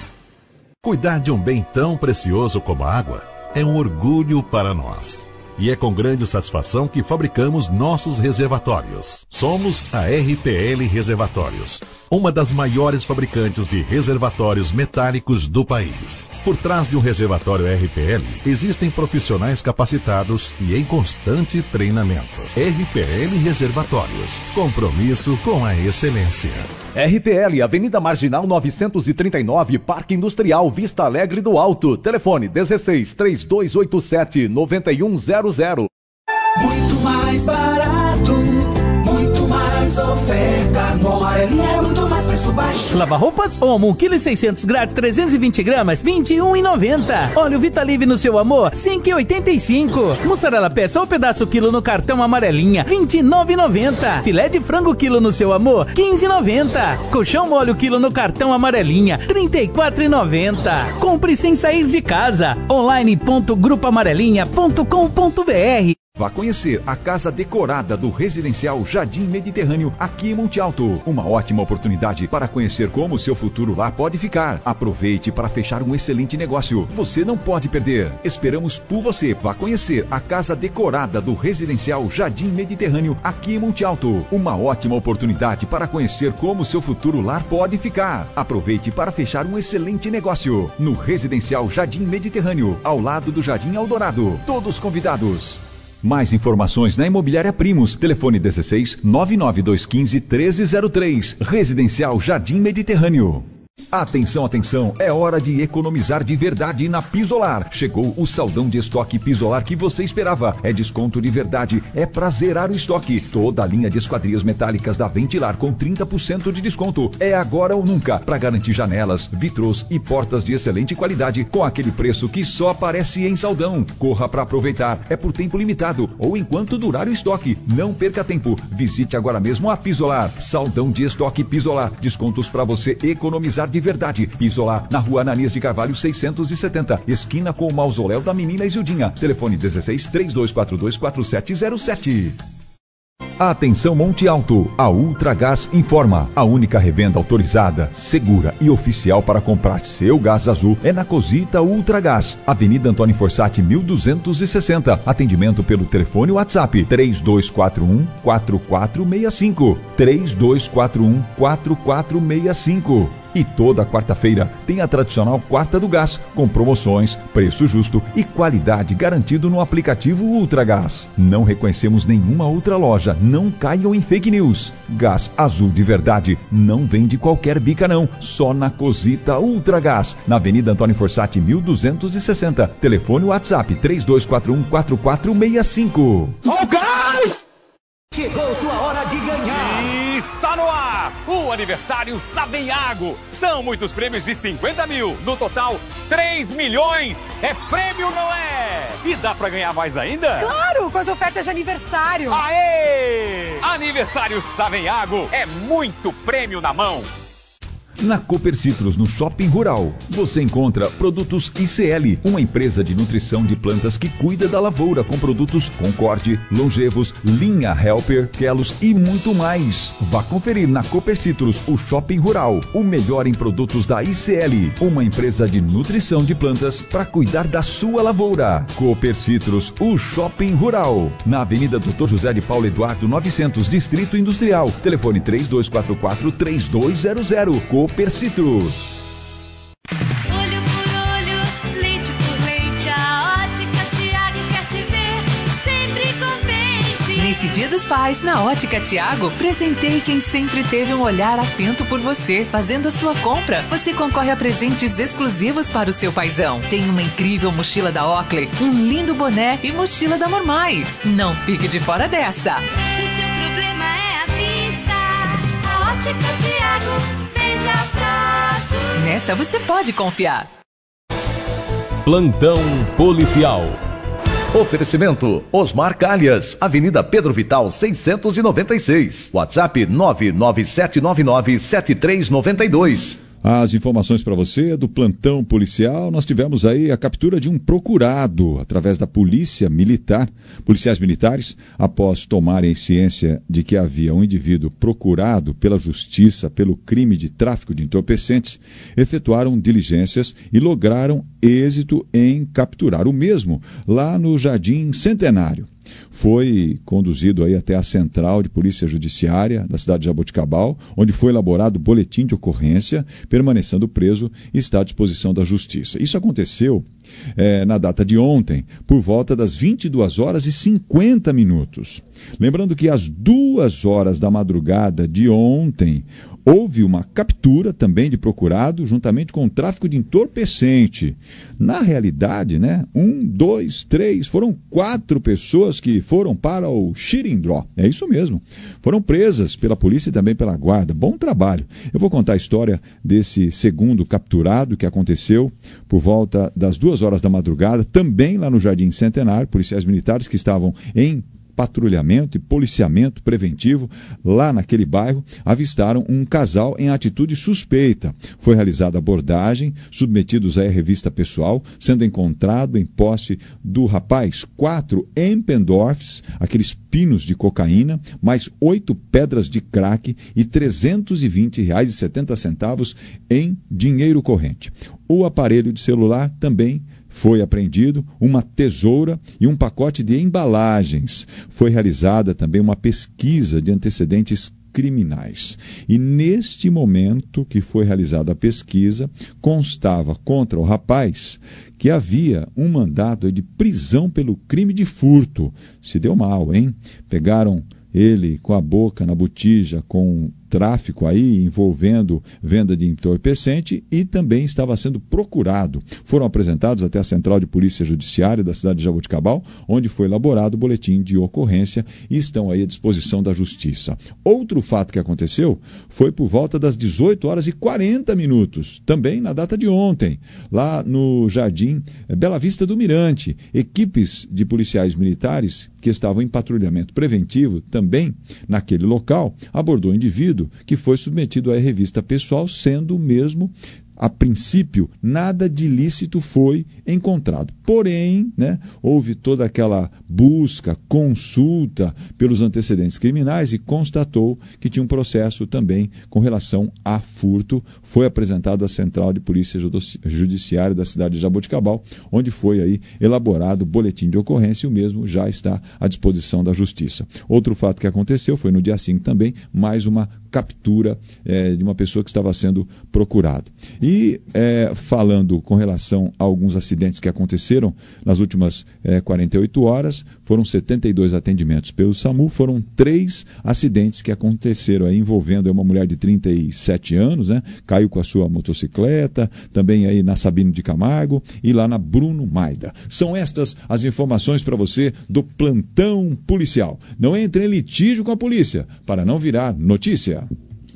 Cuidar de um bem tão precioso como a água é um orgulho para nós. E é com grande satisfação que fabricamos nossos reservatórios. Somos a R P L Reservatórios, uma das maiores fabricantes de reservatórios metálicos do país. Por trás de um reservatório R P L, existem profissionais capacitados e em constante treinamento. R P L Reservatórios, compromisso com a excelência. R P L, Avenida Marginal novecentos e trinta e nove, Parque Industrial, Vista Alegre do Alto. Telefone dezesseis, três dois oito sete, nove um zero zero. Muito mais barato, muito mais ofertas. No Amarelinha é muito mais preço baixo. Lava roupas Omo, um quilo e seiscentos grátis, trezentos e vinte gramas, vinte e um reais e noventa centavos. Óleo Vitalive no seu amor, cinco reais e oitenta e cinco centavos. Mussarela peça ou pedaço quilo no cartão Amarelinha, vinte e nove reais e noventa centavos. Filé de frango quilo no seu amor, quinze reais e noventa centavos. Colchão mole quilo no cartão Amarelinha, trinta e quatro reais e noventa centavos. Compre sem sair de casa. online ponto grupo amarelinha ponto com ponto br. Vá conhecer a casa decorada do Residencial Jardim Mediterrâneo aqui em Monte Alto. Uma ótima oportunidade para conhecer como o seu futuro lá pode ficar. Aproveite para fechar um excelente negócio. Você não pode perder. Esperamos por você. Vá conhecer a casa decorada do Residencial Jardim Mediterrâneo aqui em Monte Alto. Uma ótima oportunidade para conhecer como o seu futuro lá pode ficar. Aproveite para fechar um excelente negócio. No Residencial Jardim Mediterrâneo, ao lado do Jardim Eldorado. Todos convidados. Mais informações na Imobiliária Primos. Telefone dezesseis, nove nove dois um cinco, treze zero três. Residencial Jardim Mediterrâneo. Atenção, atenção, é hora de economizar de verdade na Pisolar. Chegou o saldão de estoque Pisolar que você esperava. É desconto de verdade, é pra zerar o estoque. Toda a linha de esquadrias metálicas da Ventilar com trinta por cento de desconto. É agora ou nunca, para garantir janelas, vitrôs e portas de excelente qualidade com aquele preço que só aparece em saldão. Corra para aproveitar, é por tempo limitado ou enquanto durar o estoque. Não perca tempo, visite agora mesmo a Pisolar. Saldão de estoque Pisolar, descontos para você economizar de verdade. Pisolar, na rua Ananias de Carvalho seiscentos e setenta, esquina com o mausoléu da menina Isildinha. Telefone dezesseis, três dois quatro dois, quatro sete zero sete. Atenção Monte Alto, a Ultragás informa. A única revenda autorizada, segura e oficial para comprar seu gás azul é na Cosita Ultragás, Avenida Antônio Forsatti mil duzentos e sessenta. Atendimento pelo telefone WhatsApp três dois quatro um, quatro quatro seis cinco, três dois quatro um, quatro quatro seis cinco. E toda quarta-feira tem a tradicional Quarta do Gás, com promoções, preço justo e qualidade garantido no aplicativo Ultragás. Não reconhecemos nenhuma outra loja, não caiam em fake news. Gás azul de verdade não vem de qualquer bica não, só na Cosita Ultragás, na Avenida Antônio Forsatti mil duzentos e sessenta. Telefone WhatsApp três dois quatro um, quatro quatro seis cinco. Oh, gás! Chegou sua hora de ganhar! Está no ar o aniversário Savenhago. São muitos prêmios de cinquenta mil. No total, três milhões. É prêmio, não é? E dá pra ganhar mais ainda? Claro, com as ofertas de aniversário. Aê! Aniversário Savenhago é muito prêmio na mão. Na Cooper Citrus, no Shopping Rural, você encontra produtos I C L, uma empresa de nutrição de plantas que cuida da lavoura com produtos Concorde, Longevos, Linha Helper, Kelos e muito mais. Vá conferir na Cooper Citrus, o Shopping Rural, o melhor em produtos da I C L, uma empresa de nutrição de plantas para cuidar da sua lavoura. Cooper Citrus, o Shopping Rural, na Avenida doutor José de Paulo Eduardo novecentos, Distrito Industrial. Telefone três dois quatro quatro, três dois zero zero. Cooper Citrus. Olho por olho, leite por leite, a Ótica Tiago quer te ver sempre contente. Nesse Dia dos Pais, na Ótica Tiago, presentei quem sempre teve um olhar atento por você. Fazendo a sua compra, você concorre a presentes exclusivos para o seu paizão. Tem uma incrível mochila da Oakley, um lindo boné e mochila da Mormai. Não fique de fora dessa. O seu problema é a vista, a Ótica Tiago vende a prazo. Nessa você pode confiar. Plantão Policial. Oferecimento Osmar Calhas, Avenida Pedro Vital seiscentos e noventa e seis. WhatsApp nove nove sete nove nove sete três nove dois. As informações para você do plantão policial, nós tivemos aí a captura de um procurado através da polícia militar, policiais militares, após tomarem ciência de que havia um indivíduo procurado pela justiça pelo crime de tráfico de entorpecentes, efetuaram diligências e lograram êxito em capturar o mesmo lá no Jardim Centenário. Foi conduzido aí até a Central de Polícia Judiciária da cidade de Jaboticabal, onde foi elaborado boletim de ocorrência, permanecendo preso e está à disposição da Justiça. Isso aconteceu é, na data de ontem, por volta das vinte e duas horas e cinquenta minutos. Lembrando que às duas horas da madrugada de ontem, houve uma captura também de procurado, juntamente com o tráfico de entorpecente. Na realidade, né, um, dois, três, foram quatro pessoas que foram para o Xirindró. É isso mesmo. Foram presas pela polícia e também pela guarda. Bom trabalho. Eu vou contar a história desse segundo capturado que aconteceu por volta das duas horas da madrugada, também lá no Jardim Centenário, policiais militares que estavam em patrulhamento e policiamento preventivo lá naquele bairro, avistaram um casal em atitude suspeita. Foi realizada abordagem, submetidos à revista pessoal, sendo encontrado em posse do rapaz quatro Empendorfs, aqueles pinos de cocaína, mais oito pedras de crack e trezentos e vinte reais e setenta centavos em dinheiro corrente. O aparelho de celular também foi apreendido, uma tesoura e um pacote de embalagens. Foi realizada também uma pesquisa de antecedentes criminais. E neste momento que foi realizada a pesquisa, constava contra o rapaz que havia um mandado de prisão pelo crime de furto. Se deu mal, hein? Pegaram ele com a boca na botija, com tráfico aí envolvendo venda de entorpecente e também estava sendo procurado. Foram apresentados até a Central de Polícia Judiciária da cidade de Jaboticabal, onde foi elaborado o boletim de ocorrência e estão aí à disposição da Justiça. Outro fato que aconteceu foi por volta das dezoito horas e quarenta minutos, também na data de ontem, lá no Jardim Bela Vista do Mirante. Equipes de policiais militares que estavam em patrulhamento preventivo também naquele local abordou o indivíduo que foi submetido à revista pessoal, sendo mesmo, a princípio, nada de ilícito foi encontrado. Porém, né, houve toda aquela busca, consulta pelos antecedentes criminais e constatou que tinha um processo também com relação a furto. Foi apresentado à Central de Polícia Judiciária da cidade de Jaboticabal, onde foi aí elaborado o boletim de ocorrência e o mesmo já está à disposição da Justiça. Outro fato que aconteceu foi no dia cinco também, mais uma captura é, de uma pessoa que estava sendo procurado. E é, falando com relação a alguns acidentes que aconteceram nas últimas é, quarenta e oito horas, foram setenta e dois atendimentos pelo SAMU, foram três acidentes que aconteceram aí, envolvendo uma mulher de trinta e sete anos, né, caiu com a sua motocicleta, também aí na Sabino de Camargo e lá na Bruno Maida. São estas as informações para você do plantão policial. Não entre em litígio com a polícia para não virar notícia.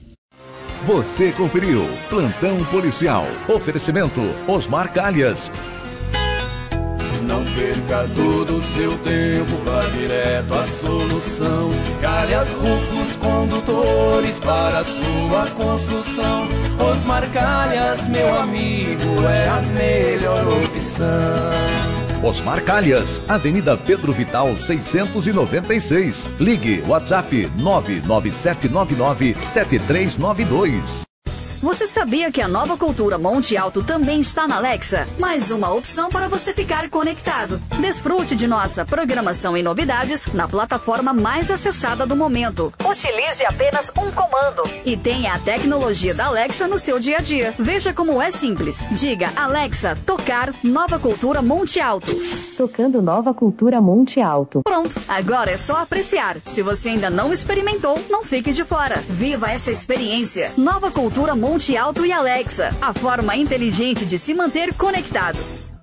Você conferiu Plantão Policial. Oferecimento Osmar Calhas. Não perca todo o seu tempo, vá direto à solução. Calhas, rufos, condutores para a sua construção. Osmar Calhas, meu amigo, é a melhor opção. Osmar Calhas, Avenida Pedro Vital seiscentos e noventa e seis. Ligue WhatsApp nove nove sete nove nove sete três nove dois. Você sabia que a Nova Cultura Monte Alto também está na Alexa? Mais uma opção para você ficar conectado. Desfrute de nossa programação e novidades na plataforma mais acessada do momento. Utilize apenas um comando e tenha a tecnologia da Alexa no seu dia a dia. Veja como é simples. Diga Alexa, tocar Nova Cultura Monte Alto. Tocando Nova Cultura Monte Alto. Pronto, agora é só apreciar. Se você ainda não experimentou, não fique de fora. Viva essa experiência. Nova Cultura Monte Monte Alto e Alexa, a forma inteligente de se manter conectado.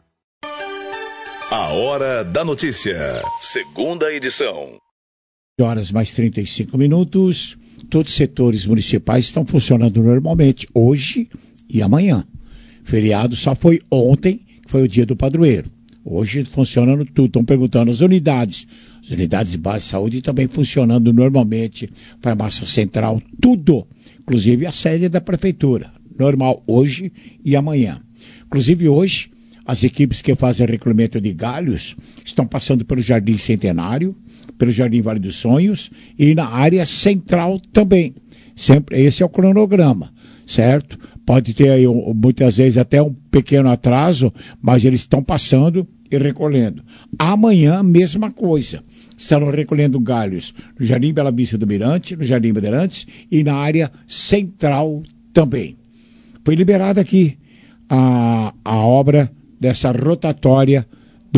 A Hora da Notícia, segunda edição. Horas mais trinta e cinco minutos. Todos os setores municipais estão funcionando normalmente, hoje e amanhã. Feriado só foi ontem, que foi o dia do padroeiro. Hoje funcionando tudo. Estão perguntando as unidades. As unidades de base de saúde também funcionando normalmente. Farmácia Central, tudo. Inclusive a sede da prefeitura. Normal hoje e amanhã. Inclusive hoje, as equipes que fazem recolhimento de galhos estão passando pelo Jardim Centenário, pelo Jardim Vale dos Sonhos e na área central também. Sempre, esse é o cronograma, certo? Pode ter aí muitas vezes até um pequeno atraso, mas eles estão passando e recolhendo. Amanhã, mesma coisa. Estarão recolhendo galhos no Jardim Bela Vista do Mirante, no Jardim Bandeirantes e na área central também. Foi liberada aqui a, a obra dessa rotatória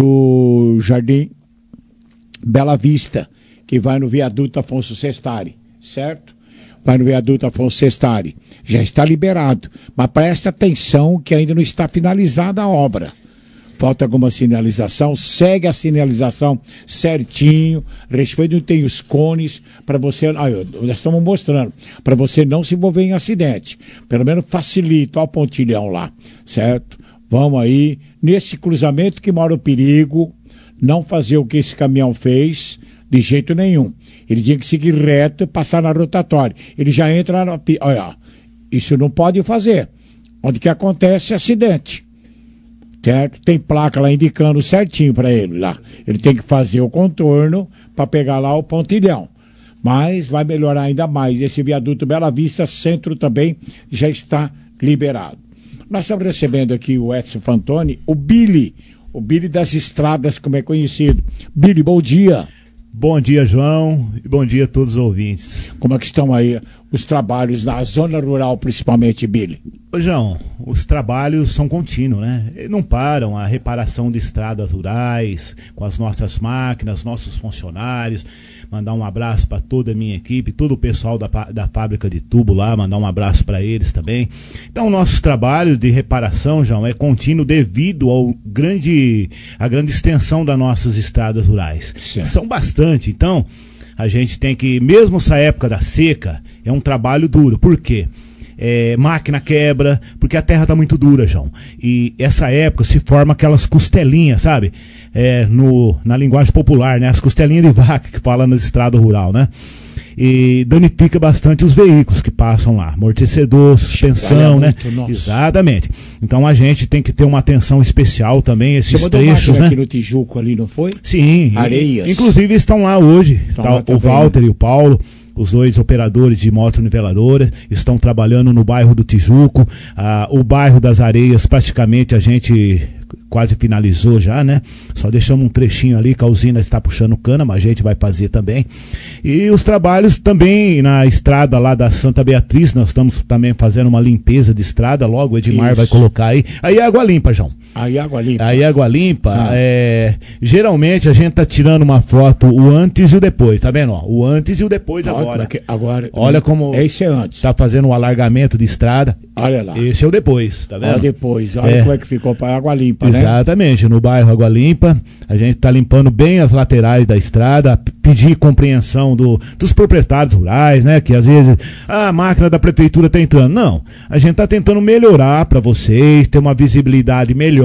do Jardim Bela Vista, que vai no viaduto Afonso Sestari, certo? Vai no viaduto Afonso Sestari. Já está liberado, mas presta atenção que ainda não está finalizada a obra. Falta alguma sinalização, segue a sinalização certinho, respeito, tem os cones, para você, ah, eu, nós estamos mostrando, para você não se envolver em acidente. Pelo menos facilita, olha o pontilhão lá, certo? Vamos aí, nesse cruzamento que mora o perigo, não fazer o que esse caminhão fez, de jeito nenhum. Ele tinha que seguir reto e passar na rotatória. Ele já entra na... Olha, isso não pode fazer. Onde que acontece acidente. Certo? Tem placa lá indicando certinho para ele lá. Ele tem que fazer o contorno para pegar lá o pontilhão. Mas vai melhorar ainda mais. Esse viaduto Bela Vista Centro também já está liberado. Nós estamos recebendo aqui o Edson Fantoni, o Billy, o Billy das estradas, como é conhecido. Billy, bom dia. Bom dia, João, e bom dia a todos os ouvintes. Como é que estão aí os trabalhos na zona rural, principalmente, Billy? Ô, João, os trabalhos são contínuos, né? Não param. A reparação de estradas rurais, com as nossas máquinas, nossos funcionários. Mandar um abraço para toda a minha equipe, todo o pessoal da, da fábrica de tubo lá, mandar um abraço para eles também. Então, nossos trabalhos de reparação, João, é contínuo devido ao grande, à grande extensão das nossas estradas rurais. Certo. São bastante. Então, a gente tem que, mesmo essa época da seca, é um trabalho duro. Por quê? É, máquina quebra, porque a terra tá muito dura, João. E essa época se forma aquelas costelinhas, sabe? É, no, na linguagem popular, né? As costelinhas de vaca que fala nas estradas rural, né? E danifica bastante os veículos que passam lá. Amortecedor, suspensão, né? Muito, exatamente. Então a gente tem que ter uma atenção especial também, esses Você trechos, né? Aqui no Tijuco ali, não foi? Sim. Areias. Inclusive estão lá hoje, Estão tá, lá o também, Walter né? e o Paulo. Os dois operadores de moto niveladora estão trabalhando no bairro do Tijuco. Ah, o bairro das Areias praticamente a gente quase finalizou já, né? Só deixamos um trechinho ali que a usina está puxando cana, mas a gente vai fazer também. E os trabalhos também na estrada lá da Santa Beatriz, nós estamos também fazendo uma limpeza de estrada, logo o Edmar Isso. vai colocar aí. Aí é água limpa, João. Aí é água limpa. Aí é água limpa. Ah. É... Geralmente a gente tá tirando uma foto o antes e o depois, tá vendo? Ó, o antes e o depois Olha, agora. que- agora. Olha como Esse é antes. tá fazendo o alargamento de estrada. Olha lá. Esse é o depois, tá vendo? Olha depois, olha É. como é que ficou para água limpa, né? Exatamente, no bairro Água Limpa, a gente está limpando bem as laterais da estrada, p- pedir compreensão do, dos proprietários rurais, né? Que às vezes "Ah, a máquina da prefeitura está entrando. Não, a gente está tentando melhorar para vocês, ter uma visibilidade melhor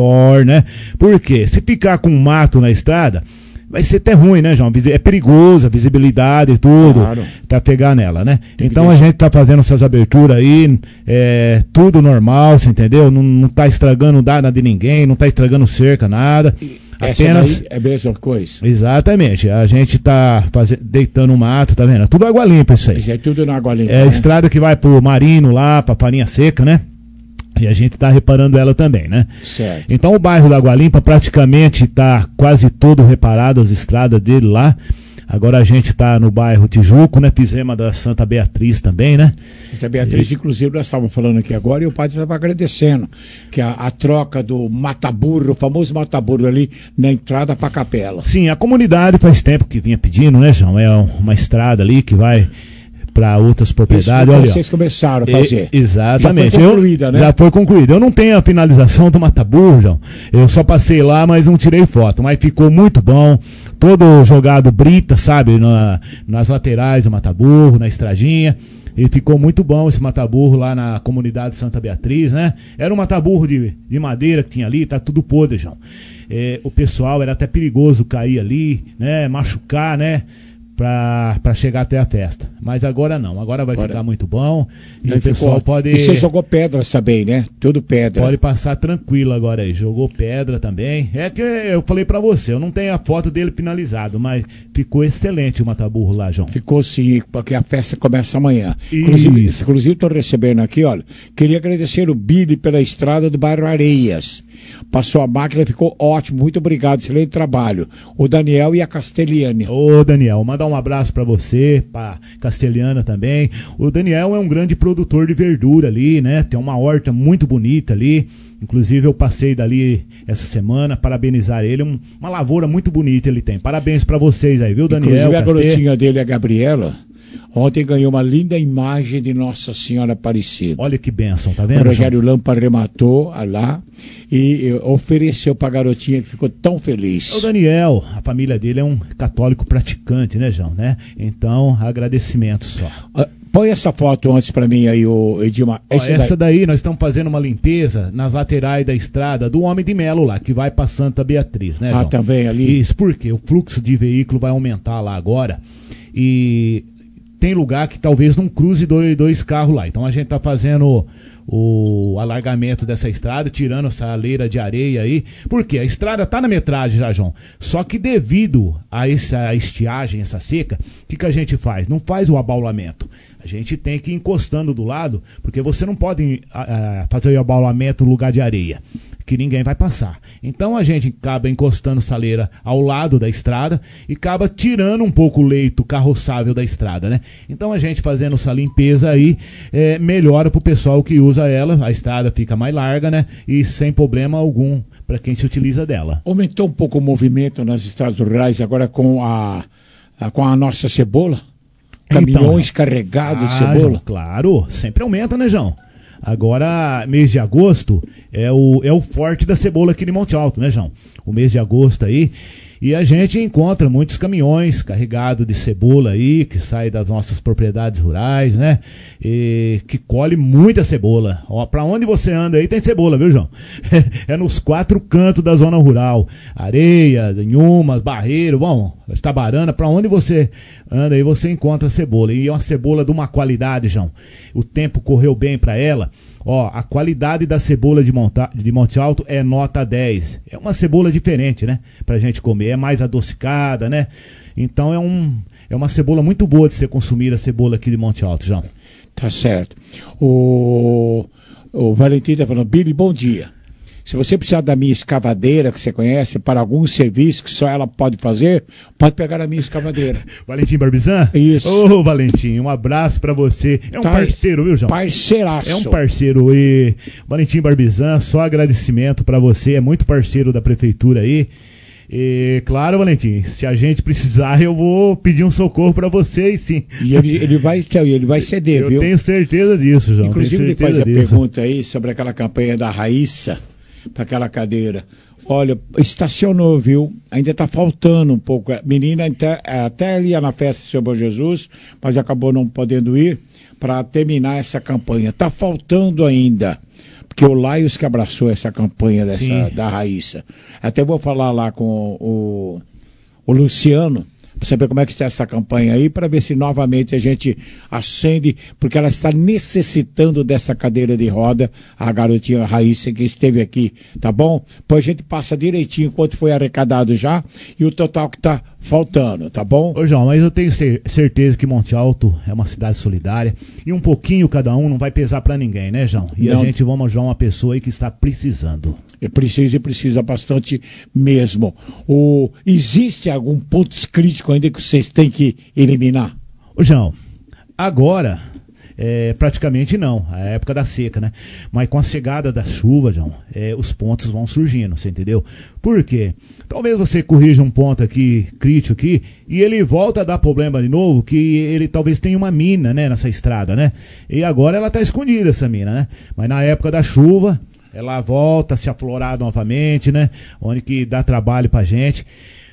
melhor, né? Porque se ficar com mato na estrada, vai ser até ruim, né, João? É perigoso, a visibilidade e tudo, Claro. pra pegar nela, né? Então a gente tá fazendo essas aberturas aí, é, tudo normal, você entendeu? Não, não tá estragando nada de ninguém, não tá estragando cerca, nada. Essa Apenas... daí é a mesma coisa. Exatamente, a gente tá fazendo, deitando mato, tá vendo? Tudo água limpa isso aí. Isso é tudo na água limpa. É a né? estrada que vai pro Marino lá, pra farinha seca, né? E a gente tá reparando ela também, né? Certo. Então o bairro da Água Limpa praticamente tá quase todo reparado, as estradas dele lá. Agora a gente tá no bairro Tijuco, né? Fizemos a da Santa Beatriz também, né? Santa Beatriz, inclusive, nós estávamos falando aqui agora e o padre estava agradecendo que a, a troca do mataburro, o famoso mataburro ali na entrada para a capela. Sim, a comunidade faz tempo que vinha pedindo, né, João? É uma estrada ali que vai para outras propriedades. Isso, olha, vocês começaram a fazer. E, exatamente. Já foi concluída, eu, né? Já foi concluída. Eu não tenho a finalização do mataburro, João. Eu só passei lá, mas não tirei foto. Mas ficou muito bom. Todo jogado brita, sabe? Na, nas laterais do mataburro, na estradinha. E ficou muito bom esse mataburro lá na comunidade Santa Beatriz, né? Era um mataburro de, de madeira que tinha ali, tá tudo podre, João. É, o pessoal, era até perigoso cair ali, né? Machucar, né? Pra, pra chegar até a festa. Mas agora não, agora vai Agora- ficar muito bom. E Aí o pessoal ficou- pode. E você jogou pedras também, né? Tudo pedra. Pode passar tranquilo agora aí. Jogou pedra também. É que eu falei pra você, eu não tenho a foto dele finalizado, mas ficou excelente o mataburro lá, João. Ficou sim, porque a festa começa amanhã. Inclusive, inclusive estou recebendo aqui, olha, queria agradecer o Billy pela estrada do bairro Areias. Passou a máquina, ficou ótimo, muito obrigado, excelente trabalho. O Daniel e a Castelhane. Ô Daniel, mandar um abraço pra você, pra Castelhana também. O Daniel é um grande produtor de verdura ali, né? Tem uma horta muito bonita ali. Inclusive eu passei dali essa semana, parabenizar ele, um- uma lavoura muito bonita ele tem. Parabéns pra vocês aí, viu, Daniel? Inclusive a Castel? garotinha dele, a Gabriela, ontem ganhou uma linda imagem de Nossa Senhora Aparecida. Olha que bênção, tá O vendo? Rogério Lampa arrematou lá e eh, ofereceu pra garotinha que ficou tão feliz. O Daniel, a família dele é um católico praticante, né, João, né? Então, agradecimento só. Ah, põe essa foto antes pra mim aí, o Edmar. Ó, Esse essa daí- daí nós estamos fazendo uma limpeza nas laterais da estrada do Homem de Melo lá, que vai para Santa Beatriz, né, Ah, João? também ali? Isso, porque o fluxo de veículo vai aumentar lá agora e tem lugar que talvez não cruze dois, dois carros lá. Então a gente tá fazendo o alargamento dessa estrada, tirando essa leira de areia aí, porque a estrada tá na metragem já, João. Só que devido a essa estiagem, essa seca, o que, que a gente faz? Não faz o abaulamento. A gente tem que ir encostando do lado, porque você não pode ah, ah, fazer o abaulamento no lugar de areia, que ninguém vai passar. Então a gente acaba encostando saleira ao lado da estrada e acaba tirando um pouco o leito carroçável da estrada, né? Então a gente fazendo essa limpeza aí, é, melhora pro pessoal que usa ela, a estrada fica mais larga, né? E sem problema algum para quem se utiliza dela. Aumentou um pouco o movimento nas estradas rurais agora com a, a- com a nossa cebola? Caminhões Então, carregados de ah, cebola? João, claro, sempre aumenta, né, João? Agora, mês de agosto é o, é o forte da cebola aqui de Monte Alto, né, João? O mês de agosto aí. E a gente encontra muitos caminhões carregados de cebola aí, que sai das nossas propriedades rurais, né? E que colhe muita cebola. Ó, pra onde você anda aí tem cebola, viu, João? É nos quatro cantos da zona rural. Areias, Inhumas, Barreiro, bom, Estabarana, pra onde você anda aí você encontra cebola. E é uma cebola de uma qualidade, João. O tempo correu bem pra ela. Ó, a qualidade da cebola de, Monta de Monte Alto é nota dez. É uma cebola diferente, né? Pra gente comer. É mais adocicada, né? Então é, um, é uma cebola muito boa de ser consumida, a cebola aqui de Monte Alto, João. Tá certo. O, o Valentim tá falando, Billy, bom dia. Se você precisar da minha escavadeira, que você conhece, para algum serviço que só ela pode fazer, pode pegar a minha escavadeira. Valentim Barbizan? Isso. Ô, Valentim, um abraço pra você. É um Tá, parceiro, viu, João? Parceiraço. É um parceiro. E Valentim Barbizan, só agradecimento pra você. É muito parceiro da prefeitura aí. E, claro, Valentim, se a gente precisar, eu vou pedir um socorro pra vocês, sim. E ele, ele, vai, ele vai ceder, eu viu? tenho certeza disso, João. Inclusive, tenho ele faz certeza a disso. pergunta aí sobre aquela campanha da Raíssa, para aquela cadeira. Olha, estacionou, viu? Ainda está faltando um pouco. A menina até, até ali ia na festa do Senhor Bom Jesus, mas acabou não podendo ir para terminar essa campanha. Está faltando ainda. porque o Laios que abraçou essa campanha dessa, Sim. da Raíssa. Até vou falar lá com o, o Luciano, para saber como é que está essa campanha aí, para ver se novamente a gente acende, porque ela está necessitando dessa cadeira de roda, a garotinha Raíssa que esteve aqui, tá bom? Depois a gente passa direitinho quanto foi arrecadado já e o total que está faltando, tá bom? Ô João, mas eu tenho cer- certeza que Monte Alto é uma cidade solidária e um pouquinho cada um não vai pesar para ninguém, né, João? E Não. a gente vamos ajudar uma pessoa aí que está precisando. É preciso e precisa bastante mesmo. O, existe algum ponto crítico ainda que vocês têm que eliminar? Ô João, agora é, praticamente não, a época da seca, né? Mas com a chegada da chuva, João, é, os pontos vão surgindo, você entendeu? Por quê? Talvez você corrija um ponto aqui, crítico aqui, e ele volta a dar problema de novo, que ele talvez tenha uma mina, né, nessa estrada, né? E agora ela tá escondida, essa mina, né? Mas na época da chuva, ela volta a se aflorar novamente, né? Onde que dá trabalho pra gente.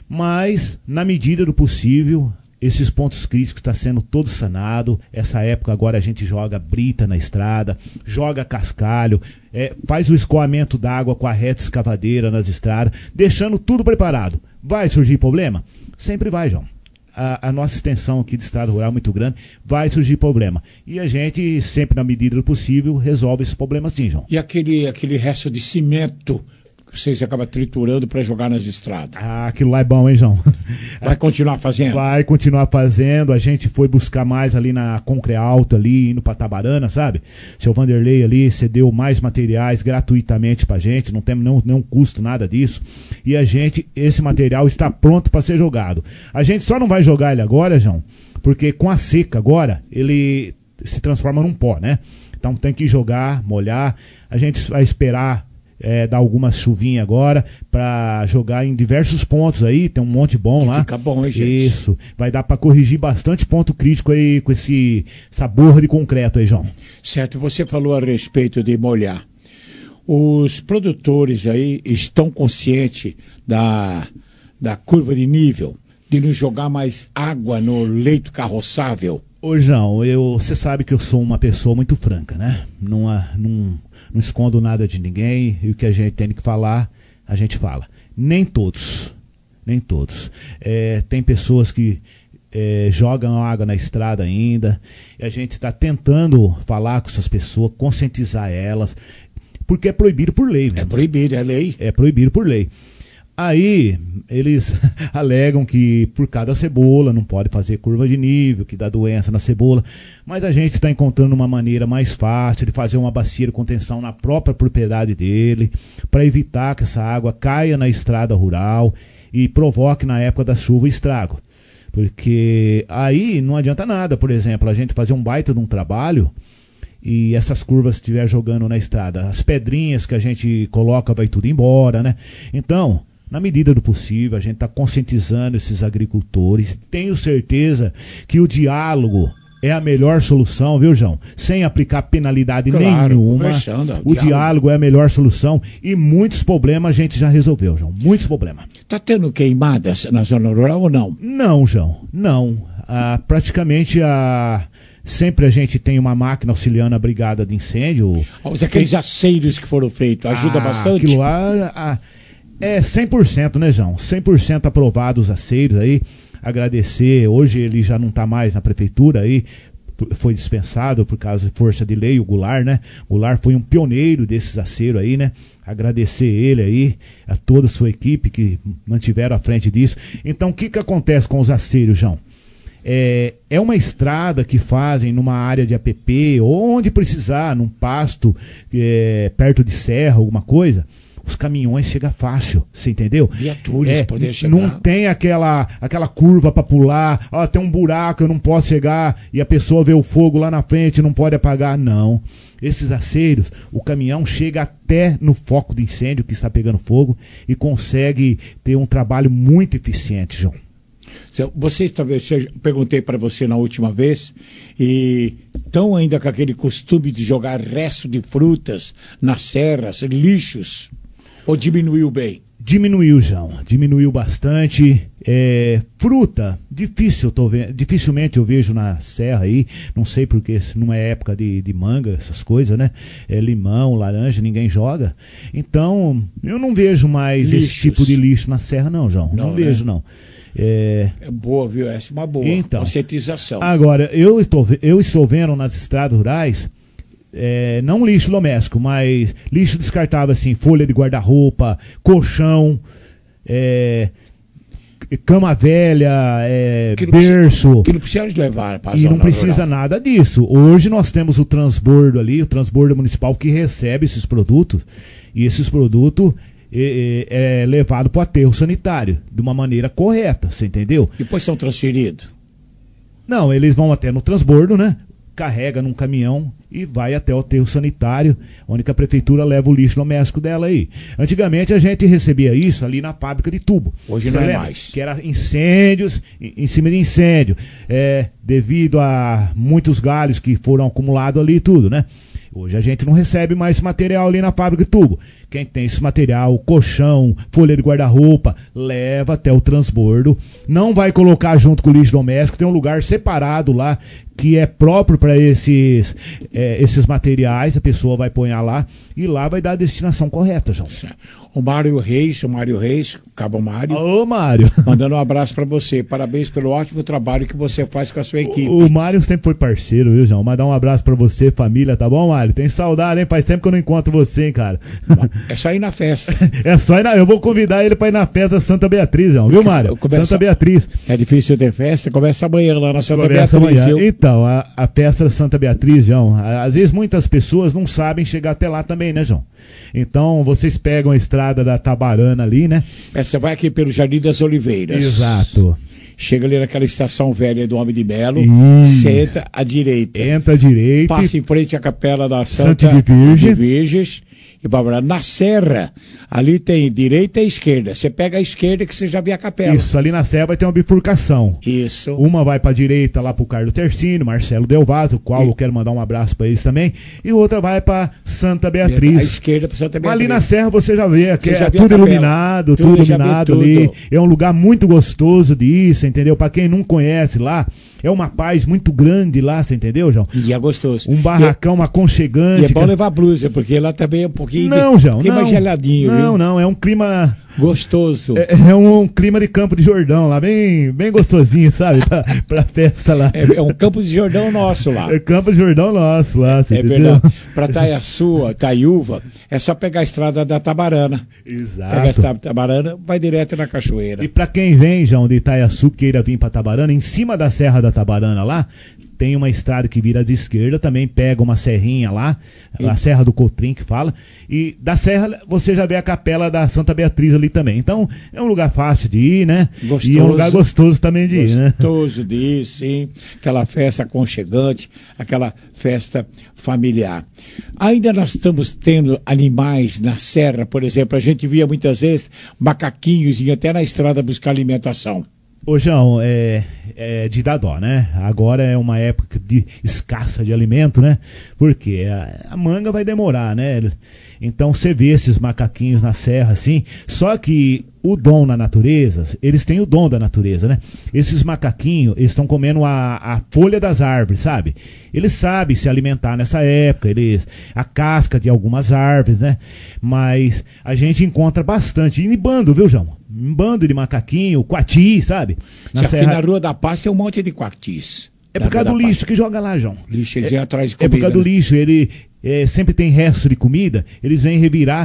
Mas, na medida do possível, esses pontos críticos estão sendo todo sanado. Essa época agora a gente joga brita na estrada, joga cascalho, é, faz o escoamento d'água com a reta escavadeira nas estradas, deixando tudo preparado. Vai surgir problema? Sempre vai, João. A, a nossa extensão aqui de estrada rural é muito grande, vai surgir problema. E a gente, sempre na medida do possível, resolve esse problema sim, João. E aquele, aquele resto de cimento que vocês acabam triturando para jogar nas estradas? Ah, aquilo lá é bom, hein, João? Vai continuar fazendo? Vai continuar fazendo. A gente foi buscar mais ali na Concrealto, ali, indo pra Tabarana, sabe? Seu Vanderlei ali cedeu mais materiais gratuitamente pra gente, não tem nenhum, nenhum custo, nada disso. E a gente, esse material está pronto para ser jogado. A gente só não vai jogar ele agora, João, porque com a seca agora, ele se transforma num pó, né? Então tem que jogar, molhar. A gente vai esperar É, dar alguma chuvinha agora pra jogar em diversos pontos aí, tem um monte bom que lá. Fica bom, hein, gente? Isso, vai dar pra corrigir bastante ponto crítico aí com esse, essa borra de concreto aí, João. Certo, você falou a respeito de molhar. Os produtores aí estão conscientes da, da curva de nível, de não jogar mais água no leito carroçável? Ô, João, eu, você sabe que eu sou uma pessoa muito franca, né? Não, não, não escondo nada de ninguém e o que a gente tem que falar, a gente fala. Nem todos, nem todos. É, tem pessoas que é, jogam água na estrada ainda, e a gente está tentando falar com essas pessoas, conscientizar elas, porque é proibido por lei. É proibido, é lei. É proibido por lei. Aí, eles alegam que por causa da cebola não pode fazer curva de nível, que dá doença na cebola. Mas a gente está encontrando uma maneira mais fácil de fazer uma bacia de contenção na própria propriedade dele, para evitar que essa água caia na estrada rural e provoque na época da chuva estrago. Porque aí não adianta nada, por exemplo, a gente fazer um baita de um trabalho e essas curvas estiver jogando na estrada. As pedrinhas que a gente coloca vai tudo embora, né? Então, na medida do possível, a gente está conscientizando esses agricultores. Tenho certeza que o diálogo é a melhor solução, viu, João? Sem aplicar penalidade Claro, nenhuma. conversando, O diálogo. diálogo é a melhor solução e muitos problemas a gente já resolveu, João. Muitos problemas. Tá tendo queimadas na zona rural ou não? Não, João, não. Ah, praticamente a... sempre a gente tem uma máquina auxiliando a brigada de incêndio. Os aqueles aceiros que foram feitos, ajuda Ah, bastante? Aquilo lá ah, é cem por cento, né, João? cem por cento aprovados os aceiros aí. Agradecer, hoje ele já não está mais na prefeitura aí, foi dispensado por causa de força de lei, o Goulart, né? O Goulart foi um pioneiro desses aceiros aí, né? Agradecer ele aí, a toda a sua equipe que mantiveram à frente disso. Então, o que que acontece com os aceiros, João? É, é uma estrada que fazem numa área de A P P, ou onde precisar, num pasto, é, perto de serra, alguma coisa, os caminhões chegam fácil, você entendeu? Viaturas É, poder chegar. não tem aquela, aquela curva para pular, ó, tem um buraco, eu não posso chegar, e a pessoa vê o fogo lá na frente, não pode apagar, não. Esses aceiros, o caminhão chega até no foco de incêndio que está pegando fogo e consegue ter um trabalho muito eficiente, João. Vocês talvez, eu perguntei para você na última vez, e estão ainda com aquele costume de jogar resto de frutas nas serras, lixos, ou diminuiu bem? Diminuiu, João. Diminuiu bastante. É, fruta, difícil, tô vendo, dificilmente eu vejo na serra aí. Não sei porque não é época de, de manga, essas coisas, né? É, limão, laranja, ninguém joga. Então, eu não vejo mais Lixos. esse tipo de lixo na serra, não, João. Não, não né? vejo, não. É... é boa, viu? Essa é uma boa então, conscientização. Agora, eu estou, eu estou vendo nas estradas rurais, é, não lixo doméstico, mas lixo descartável, assim, folha de guarda-roupa, colchão, é, cama velha, é, que berço. Precisa, que não precisa levar para a E não precisa rural. nada disso. Hoje nós temos o transbordo ali, o transbordo municipal que recebe esses produtos, e esses produtos é, é levado para o aterro sanitário de uma maneira correta, você entendeu? Depois são transferidos? Não, eles vão até no transbordo, né? Carrega num caminhão e vai até o aterro sanitário, onde a prefeitura leva o lixo doméstico dela aí. Antigamente a gente recebia isso ali na fábrica de tubo. Hoje não é mais. Que era incêndios em cima de incêndio, é, devido a muitos galhos que foram acumulados ali e tudo, né? Hoje a gente não recebe mais esse material ali na fábrica de tubo. Quem tem esse material, colchão, folha de guarda-roupa, leva até o transbordo. Não vai colocar junto com o lixo doméstico, tem um lugar separado lá que é próprio para esses, é, esses materiais. A pessoa vai pôr lá e lá vai dar a destinação correta, João. O Mário Reis, o Mário Reis, Cabo Mário. Ô, Mário. Mandando um abraço para você. Parabéns pelo ótimo trabalho que você faz com a sua equipe. O, o Mário sempre foi parceiro, viu, João? Mandar um abraço para você, família, tá bom, Mário? Tem saudade, hein? Faz tempo que eu não encontro você, hein, cara? É só ir na festa. É só ir na... Eu vou convidar ele para ir na festa Santa Beatriz, João, viu, Mário? Começa... Santa Beatriz. É difícil ter festa, começa amanhã lá na Santa começa Beatriz. Amanhã. Então, a, a festa Santa Beatriz, João, às vezes muitas pessoas não sabem chegar até lá também, né, João? Então, vocês pegam a estrada da Tabarana ali, né? É, você vai aqui pelo Jardim das Oliveiras. Exato. Chega ali naquela estação velha do Homem de Melo, Hum. senta à direita. Entra à direita. Passa em frente à capela da Santa, Santa de Virgem. de Virgens. E Bárbara, na serra, ali tem direita e esquerda. Você pega a esquerda que você já vê a capela. Isso, ali na serra vai ter uma bifurcação. Isso. Uma vai pra direita lá pro Carlos Tercino, Marcelo Del Vaso, o qual e... eu quero mandar um abraço pra eles também. E outra vai pra Santa Beatriz. A esquerda pra Santa Beatriz. Ali na serra você já vê, que já é vê tudo iluminado, tudo, tudo iluminado ali. Tudo. É um lugar muito gostoso disso, entendeu? Pra quem não conhece lá, é uma paz muito grande lá, você entendeu, João? E é gostoso. Um barracão e aconchegante. E é bom levar blusa, porque lá também é um pouquinho, não, de, João, um pouquinho não, mais geladinho. Não, viu? não, é um clima... gostoso. É, é um, um clima de Campo de Jordão lá, bem, bem gostosinho, sabe? Pra, pra festa lá. É, é um Campo de Jordão nosso lá. É Campo de Jordão nosso lá, você é entendeu? Verdade. Pra Taiaçu, Taiúva, é só pegar a estrada da Tabarana. Exato. Pega a estrada da Tabarana, vai direto na cachoeira. E pra quem vem, João, de Itaiaçu, queira vir pra Tabarana, em cima da Serra da Tabarana lá, tem uma estrada que vira de esquerda, também pega uma serrinha lá, e... a Serra do Cotrim que fala, e da serra você já vê a capela da Santa Beatriz ali também. Então é um lugar fácil de ir, né? Gostoso, e é um lugar gostoso também de ir, né? Gostoso de ir, sim. Aquela festa aconchegante, aquela festa familiar. Ainda nós estamos tendo animais na serra, por exemplo, a gente via muitas vezes macaquinhos indo até na estrada buscar alimentação. Ô, João, é, é de dar dó, né? Agora é uma época de escassa de alimento, né? Porque a, a manga vai demorar, né? Então você vê esses macaquinhos na serra, assim, só que o dom na natureza, eles têm o dom da natureza, né? Esses macaquinhos, eles estão comendo a, a folha das árvores, sabe? Eles sabem se alimentar nessa época, eles, a casca de algumas árvores, né? Mas a gente encontra bastante, em bando, viu, João? Um bando de macaquinho, coati, sabe? Na serra... Aqui na Rua da Paz tem um monte de coatis. É por causa do lixo que joga lá, João. Lixo, eles vêm é, atrás de comida. É por causa né? do lixo, ele é, sempre tem resto de comida, eles vêm revirar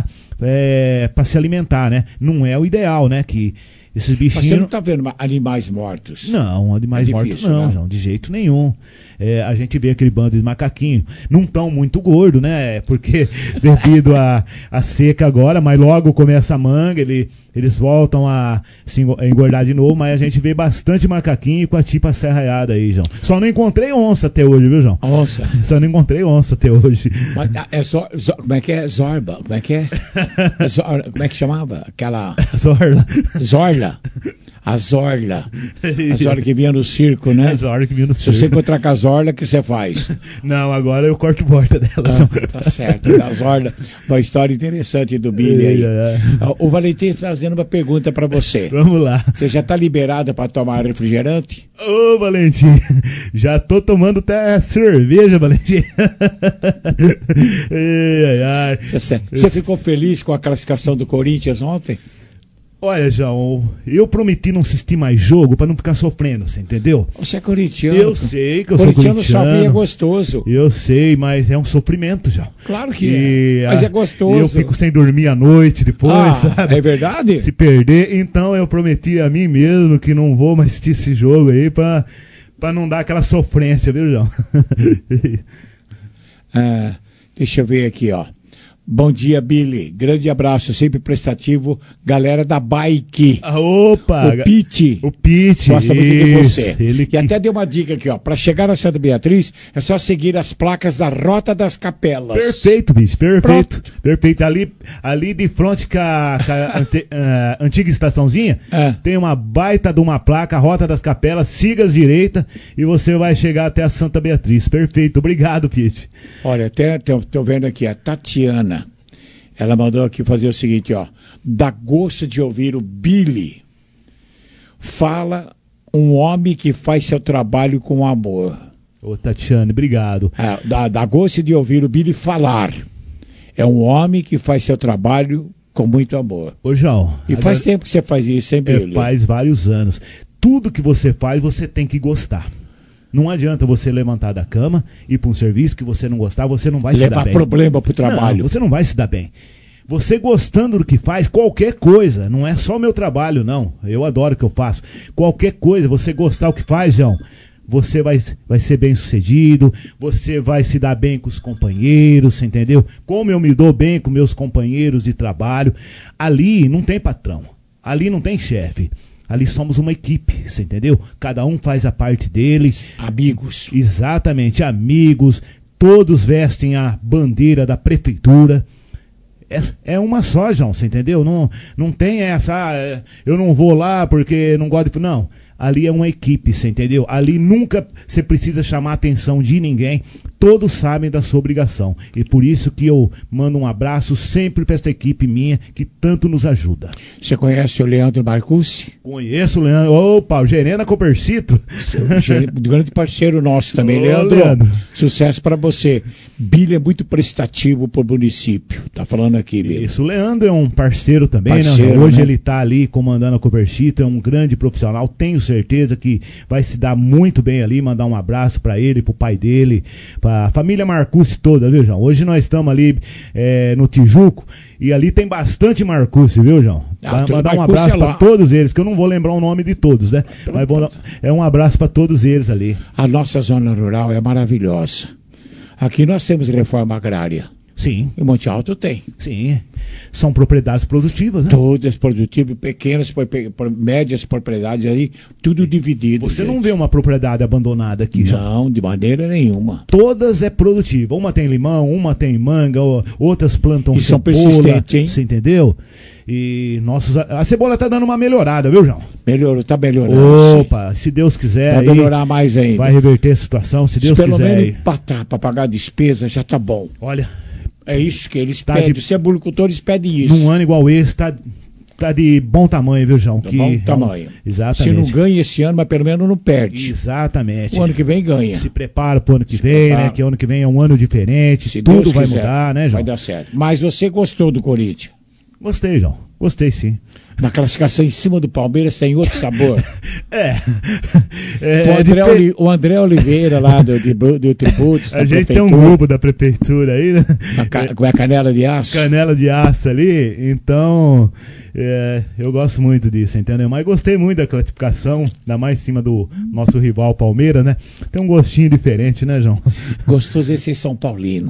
é, para se alimentar, né? Não é o ideal, né? Que esses bichinhos... Mas você não tá vendo animais mortos? Não, animais é difícil, mortos não, né? João, de jeito nenhum. É, a gente vê aquele bando de macaquinho, não tão muito gordo, né? Porque devido à a, a seca agora, mas logo começa a manga, ele, eles voltam a se engordar de novo, mas a gente vê bastante macaquinho com a tipa serraiada aí, João. Só não encontrei onça até hoje, viu, João? Onça? Só não encontrei onça até hoje. Mas é zor, zor, como é que é? Zorba? Como é que é? Zor, como é que chamava? Aquela... Zorla. Zorla. A Zorla. A Zorla que vinha no circo, né? A Zorla que vinha no Se circo. você encontrar com a Zorla, o que você faz? Não, agora eu corto borda dela. Ah, tá certo. A Zorla, uma história interessante do Billy aí. É, é. O Valentim está fazendo uma pergunta para você. Vamos lá. Você já está liberado para tomar refrigerante? Ô, Valentim, já tô tomando até cerveja, Valentim. ai, ai, ai. Você, você ficou feliz com a classificação do Corinthians ontem? Olha, João, eu prometi não assistir mais jogo pra não ficar sofrendo, você entendeu? Você é corintiano. Eu sei que eu sou corintiano. corintiano. Corintiano só é gostoso. Eu sei, mas é um sofrimento, João. Claro que e, é. Mas a, é gostoso. Eu fico sem dormir à noite depois, ah, sabe? É verdade? Se perder. Então eu prometi a mim mesmo que não vou mais assistir esse jogo aí pra, pra não dar aquela sofrência, viu, João? ah, deixa eu ver aqui, ó. Bom dia, Billy. Grande abraço, sempre prestativo. Galera da Bike. Ah, opa! O Pete. O Pete. Gosta muito de você. Ele e que... até deu uma dica aqui, ó. Para chegar a Santa Beatriz, é só seguir as placas da Rota das Capelas. Perfeito, bicho. Perfeito. Pronto. Perfeito. Ali, ali de frente com a, com a ante, uh, antiga estaçãozinha, é. tem uma baita de uma placa, Rota das Capelas. Siga à direita e você vai chegar até a Santa Beatriz. Perfeito. Obrigado, Pete. Olha, até tô, tô vendo aqui a Tatiana. Ela mandou aqui fazer o seguinte, ó. Dá gosto de ouvir o Billy. Fala um homem que faz seu trabalho com amor. Ô, Tatiane, obrigado. É, dá, dá gosto de ouvir o Billy falar. É um homem que faz seu trabalho com muito amor. Ô, João. E agora, faz tempo que você faz isso, hein, Billy? É, faz vários anos. Tudo que você faz, você tem que gostar. Não adianta você levantar da cama, ir para um serviço que você não gostar, você não vai se dar bem. Levar problema para o trabalho. Não, você não vai se dar bem. Você gostando do que faz, qualquer coisa, não é só o meu trabalho, não. Eu adoro o que eu faço. Qualquer coisa, você gostar do que faz, João, você vai, vai ser bem sucedido, você vai se dar bem com os companheiros, entendeu? Como eu me dou bem com meus companheiros de trabalho. Ali não tem patrão, ali não tem chefe. Ali somos uma equipe, você entendeu? Cada um faz a parte dele. Amigos. Exatamente, amigos. Todos vestem a bandeira da prefeitura. É, é uma só, João, você entendeu? Não, não tem essa, ah, eu não vou lá porque não gosto de... Não, ali é uma equipe, você entendeu? Ali nunca você precisa chamar a atenção de ninguém. Todos sabem da sua obrigação. E por isso que eu mando um abraço sempre para essa equipe minha que tanto nos ajuda. Você conhece o Leandro Marcucci? Conheço o Leandro. Opa, o gerente da Copercito. Grande parceiro nosso também. Ô, Leandro, Leandro, sucesso para você. Billy é muito prestativo pro município. Tá falando aqui, Billy. Isso, o Leandro é um parceiro também, parceiro, né? Hoje né? ele tá ali comandando a Copercito, é um grande profissional. Tenho certeza que vai se dar muito bem ali. Mandar um abraço para ele, pro pai dele, a família Marcucci toda, viu, João? Hoje nós estamos ali é, no Tijuco e ali tem bastante Marcucci, viu, João? Ah, mandar um abraço é para todos eles, que eu não vou lembrar o nome de todos, né? Mas vou, é um abraço para todos eles ali. A nossa zona rural é maravilhosa. Aqui nós temos reforma agrária. Sim. Em Monte Alto tem. Sim. São propriedades produtivas, né? Todas produtivas, pequenas, médias propriedades aí, tudo dividido. Você gente. não vê uma propriedade abandonada aqui, já? Não, de maneira nenhuma. Todas é produtiva. Uma tem limão, uma tem manga, outras plantam e cebola. E são persistentes, hein? Você entendeu? E nossos, a cebola tá dando uma melhorada, viu, João? Melhorou, tá melhorando. Opa, sim. Se Deus quiser. Vai melhorar aí, mais ainda. Vai reverter a situação, se Deus se pelo quiser. Pelo menos empatar para pagar a despesa já tá bom. Olha. É isso que eles tá pedem. De... Os agricultores pedem isso. Num ano igual esse, tá, tá de bom tamanho, viu, João? De que bom tamanho. É um... Exatamente. Se não ganha esse ano, mas pelo menos não perde. Exatamente. O ano que vem ganha. Se prepara pro ano que Se vem, prepara. né? Que o ano que vem é um ano diferente. Se tudo Deus vai quiser, mudar, né, João? Vai dar certo. Mas você gostou do Corinthians? Gostei, João. Gostei, sim. Na classificação em cima do Palmeiras tem outro sabor. é. é o, André Oli, o André Oliveira lá do, do, do Tributos. A gente tem um grupo da prefeitura aí, né? Com a canela de aço. Canela de aço ali. Então, é, eu gosto muito disso, entendeu? Mas gostei muito da classificação, ainda mais em cima do nosso rival Palmeiras, né? Tem um gostinho diferente, né, João? Gostoso esse São Paulino.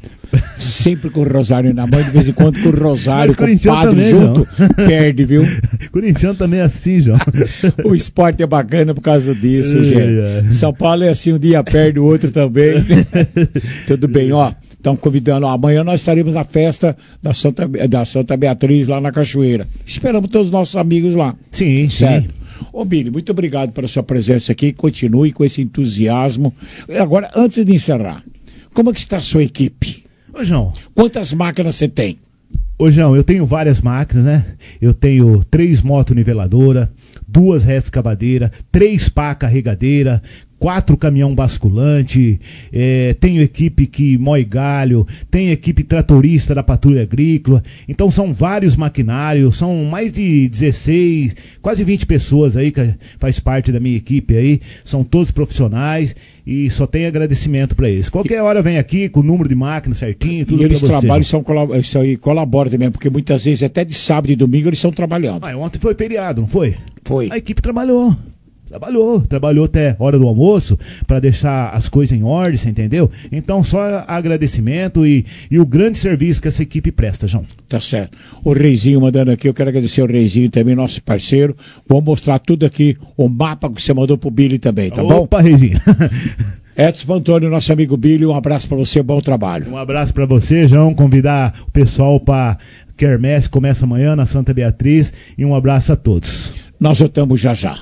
Sempre com o Rosário na mão, de vez em quando com o Rosário, com o padre também, junto, João. Perde, viu? Corintiano também é assim, João. O esporte é bacana por causa disso, gente. É, é. São Paulo é assim, um dia perde, o outro também. Tudo bem, ó. Estão convidando, ó, amanhã nós estaremos na festa da Santa, da Santa Beatriz, lá na Cachoeira. Esperamos todos os nossos amigos lá. Sim, certo? sim. Ô, Billy, muito obrigado pela sua presença aqui. Continue com esse entusiasmo. Agora, antes de encerrar, como é que está a sua equipe? Ô, João. Quantas máquinas você tem? Ô, João, eu tenho várias máquinas, né? Eu tenho três motoniveladoras, duas retroescavadeiras, três pá carregadeira, quatro caminhão basculante, é, tenho equipe que moe galho, tenho equipe tratorista da patrulha agrícola, então são vários maquinários, são mais de dezesseis, quase vinte pessoas aí que faz parte da minha equipe aí, são todos profissionais e só tenho agradecimento para eles. Qualquer hora vem aqui com o número de máquina certinho, tudo. E eles pra você. trabalham, são, isso aí colabora também, porque muitas vezes até de sábado e domingo eles estão trabalhando. Ah, ontem foi feriado, não foi? Foi. A equipe trabalhou. Trabalhou, trabalhou até hora do almoço para deixar as coisas em ordem, você entendeu? Então só agradecimento e, e o grande serviço que essa equipe presta, João. Tá certo. O Reizinho mandando aqui, eu quero agradecer o Reizinho também, nosso parceiro. Vou mostrar tudo aqui, o mapa que você mandou pro Billy também, tá Opa, bom? Opa, Reizinho. Edson Antônio, nosso amigo Billy, um abraço para você, bom trabalho. Um abraço para você, João, convidar o pessoal para Quermesse, começa amanhã na Santa Beatriz, e um abraço a todos. Nós voltamos já já.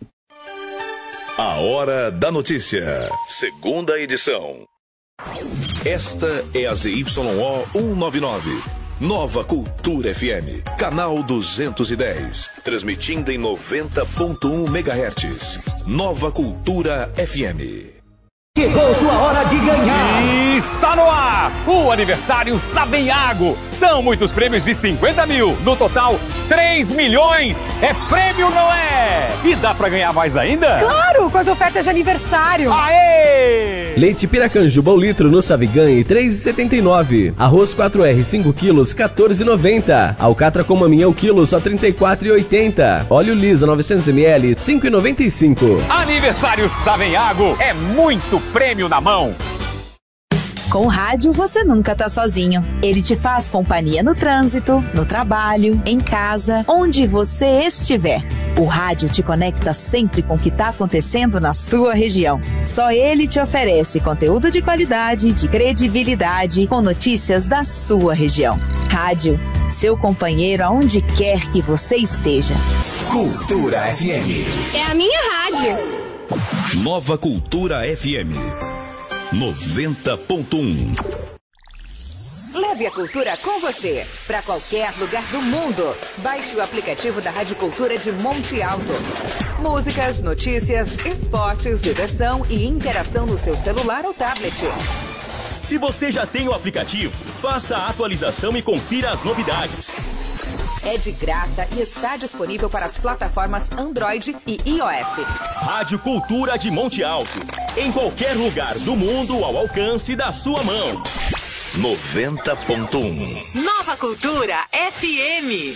A Hora da Notícia, segunda edição. Esta é a Z Y O cento e noventa e nove, Nova Cultura F M, canal duzentos e dez, transmitindo em noventa ponto um megahertz. Nova Cultura F M. Chegou sua hora de ganhar! Está no ar o aniversário Savenhago. São muitos prêmios de cinquenta mil. No total, três milhões. É prêmio, não é? E dá pra ganhar mais ainda? Claro, com as ofertas de aniversário. Aê! Leite Piracanjuba ao litro no Saviganhe, três reais e setenta e nove centavos. Arroz quatro R, cinco quilos, quatorze reais e noventa centavos. Alcatra com maminha ao quilo, só trinta e quatro reais e oitenta centavos. Óleo Lisa, novecentos mililitros, cinco reais e noventa e cinco centavos. Aniversário Savenhago. É muito prêmio na mão. Com o rádio, você nunca tá sozinho. Ele te faz companhia no trânsito, no trabalho, em casa, onde você estiver. O rádio te conecta sempre com o que tá acontecendo na sua região. Só ele te oferece conteúdo de qualidade, de credibilidade, com notícias da sua região. Rádio, seu companheiro aonde quer que você esteja. Cultura F M. É a minha rádio. Nova Cultura F M. noventa ponto um. Leve a cultura com você para qualquer lugar do mundo. Baixe o aplicativo da Rádio Cultura de Monte Alto. Músicas, notícias, esportes, diversão e interação no seu celular ou tablet. Se você já tem o aplicativo, faça a atualização e confira as novidades. É de graça e está disponível para as plataformas Android e iOS. Rádio Cultura de Monte Alto. Em qualquer lugar do mundo ao alcance da sua mão. noventa ponto um. Nova Cultura F M.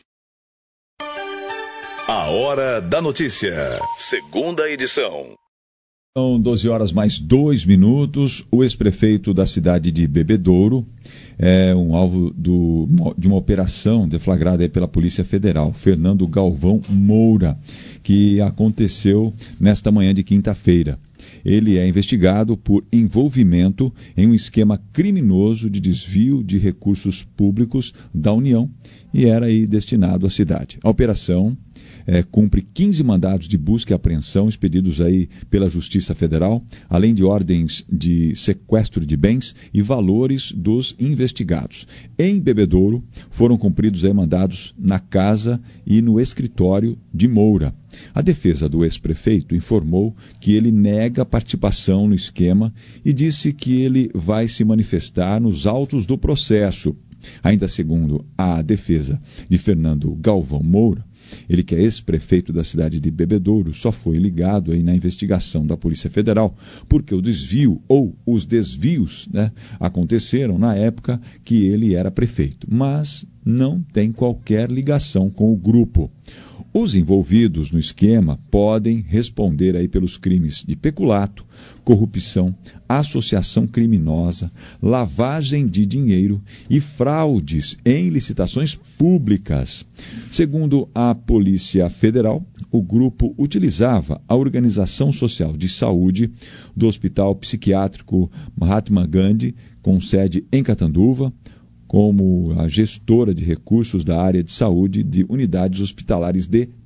A Hora da Notícia, segunda edição. São doze horas mais dois minutos. O ex-prefeito da cidade de Bebedouro é um alvo do, de uma operação deflagrada aí pela Polícia Federal, Fernando Galvão Moura, que aconteceu nesta manhã de quinta-feira. Ele é investigado por envolvimento em um esquema criminoso de desvio de recursos públicos da União e era aí destinado à cidade. A operação É, cumpre quinze mandados de busca e apreensão expedidos aí pela Justiça Federal, além de ordens de sequestro de bens e valores dos investigados. Em Bebedouro, foram cumpridos aí mandados na casa e no escritório de Moura. A defesa do ex-prefeito informou que ele nega participação no esquema e disse que ele vai se manifestar nos autos do processo. Ainda segundo a defesa de Fernando Galvão Moura, ele que é ex-prefeito da cidade de Bebedouro, só foi ligado aí na investigação da Polícia Federal, porque o desvio ou os desvios, né, aconteceram na época que ele era prefeito, mas não tem qualquer ligação com o grupo. Os envolvidos no esquema podem responder aí pelos crimes de peculato, corrupção, associação criminosa, lavagem de dinheiro e fraudes em licitações públicas. Segundo a Polícia Federal, o grupo utilizava a Organização Social de Saúde do Hospital Psiquiátrico Mahatma Gandhi, com sede em Catanduva, como a gestora de recursos da área de saúde de unidades hospitalares de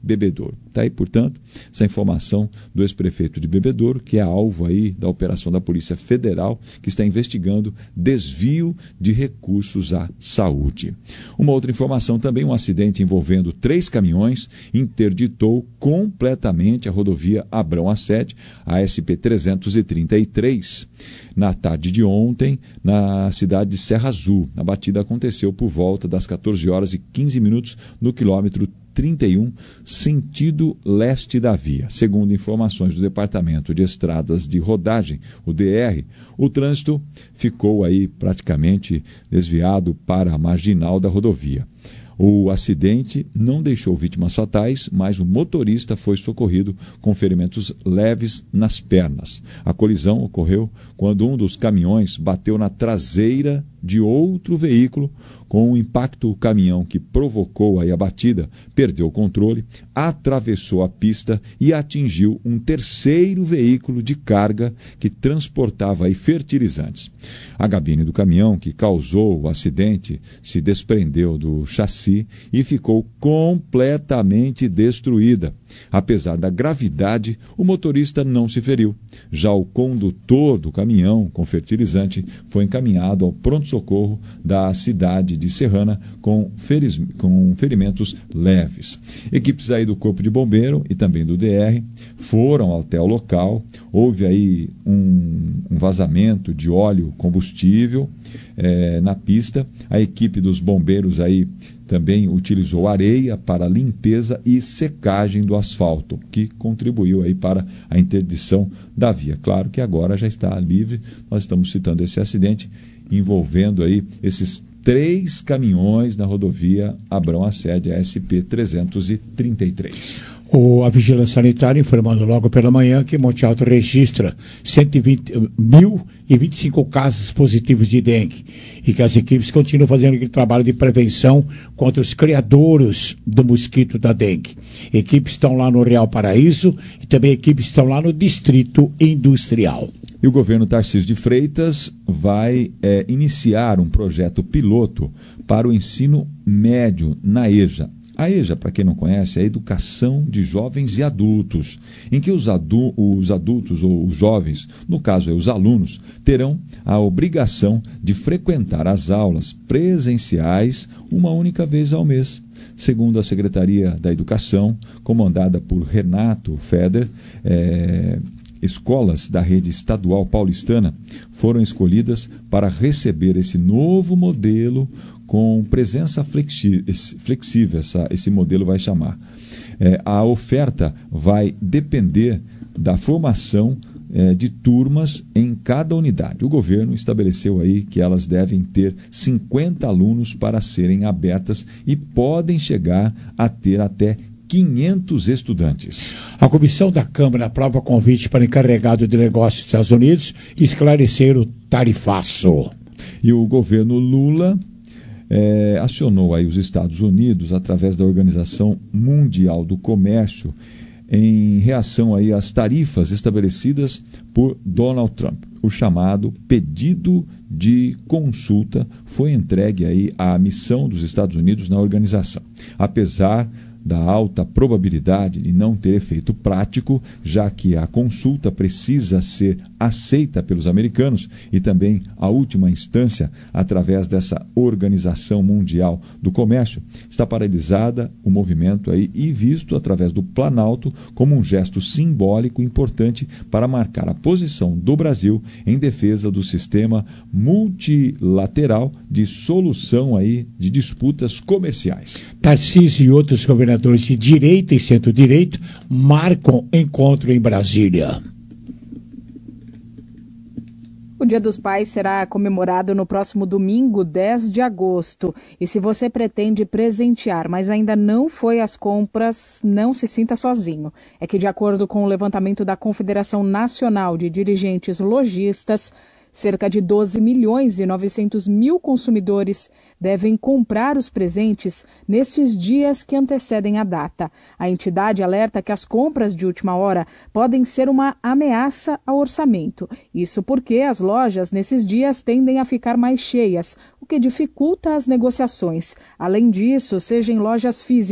Bebedouro. Está aí, portanto, essa informação do ex-prefeito de Bebedouro, que é alvo aí da operação da Polícia Federal, que está investigando desvio de recursos à saúde. Uma outra informação também, um acidente envolvendo três caminhões interditou completamente a rodovia Abrão Assede, a S P trezentos e trinta e três, na tarde de ontem, na cidade de Serra Azul. A batida aconteceu por volta das quatorze horas e quinze minutos no quilômetro trinta e um, sentido leste da via. Segundo informações do Departamento de Estradas de Rodagem, o D R, o trânsito ficou aí praticamente desviado para a marginal da rodovia. O acidente não deixou vítimas fatais, mas o motorista foi socorrido com ferimentos leves nas pernas. A colisão ocorreu quando um dos caminhões bateu na traseira de outro veículo. Com o impacto, o caminhão que provocou aí a batida perdeu o controle, atravessou a pista e atingiu um terceiro veículo de carga que transportava aí fertilizantes. A cabine do caminhão que causou o acidente se desprendeu do chassi e ficou completamente destruída. Apesar da gravidade, o motorista não se feriu. Já o condutor do caminhão com fertilizante foi encaminhado ao pronto-socorro da cidade de Serrana com, feriz... com ferimentos leves. Equipes aí do Corpo de Bombeiro e também do D R foram até o local. Houve aí um, um vazamento de óleo combustível é, na pista. A equipe dos bombeiros aí também utilizou areia para limpeza e secagem do asfalto, que contribuiu aí para a interdição da via. Claro que agora já está livre. Nós estamos citando esse acidente envolvendo aí esses três caminhões na rodovia Abrão Assede, a S P trezentos e trinta e três. O, a Vigilância Sanitária informando logo pela manhã que Monte Alto registra cento e vinte, mil e vinte e cinco casos positivos de dengue e que as equipes continuam fazendo aquele trabalho de prevenção contra os criadouros do mosquito da dengue. Equipes estão lá no Real Paraíso e também equipes estão lá no Distrito Industrial. E o governo Tarcísio de Freitas vai é, iniciar um projeto piloto para o ensino médio na EJA. A EJA, para quem não conhece, é a Educação de Jovens e Adultos, em que os, adu os adultos ou os jovens, no caso é os alunos, terão a obrigação de frequentar as aulas presenciais uma única vez ao mês. Segundo a Secretaria da Educação, comandada por Renato Feder, é, escolas da rede estadual paulistana foram escolhidas para receber esse novo modelo com presença flexível, essa, esse modelo vai chamar. É, a oferta vai depender da formação é, de turmas em cada unidade. O governo estabeleceu aí que elas devem ter cinquenta alunos para serem abertas e podem chegar a ter até quinhentos estudantes. A comissão da Câmara aprova convite para encarregado de negócios dos Estados Unidos esclarecer o tarifaço. E o governo Lula É, acionou aí os Estados Unidos através da Organização Mundial do Comércio em reação aí às tarifas estabelecidas por Donald Trump. O chamado pedido de consulta foi entregue aí à missão dos Estados Unidos na organização. Apesar da alta probabilidade de não ter efeito prático, já que a consulta precisa ser aceita pelos americanos e também a última instância, através dessa Organização Mundial do Comércio, está paralisada o movimento aí e visto através do Planalto como um gesto simbólico importante para marcar a posição do Brasil em defesa do sistema multilateral de solução aí de disputas comerciais. Tarcísio e outros governadores de direita e centro-direita marcam encontro em Brasília. O Dia dos Pais será comemorado no próximo domingo, dez de agosto. E se você pretende presentear, mas ainda não foi às compras, não se sinta sozinho. É que, de acordo com o levantamento da Confederação Nacional de Dirigentes Lojistas, cerca de doze milhões e novecentos mil consumidores devem comprar os presentes nestes dias que antecedem a data. A entidade alerta que as compras de última hora podem ser uma ameaça ao orçamento. Isso porque as lojas nesses dias tendem a ficar mais cheias, o que dificulta as negociações. Além disso, seja em lojas físicas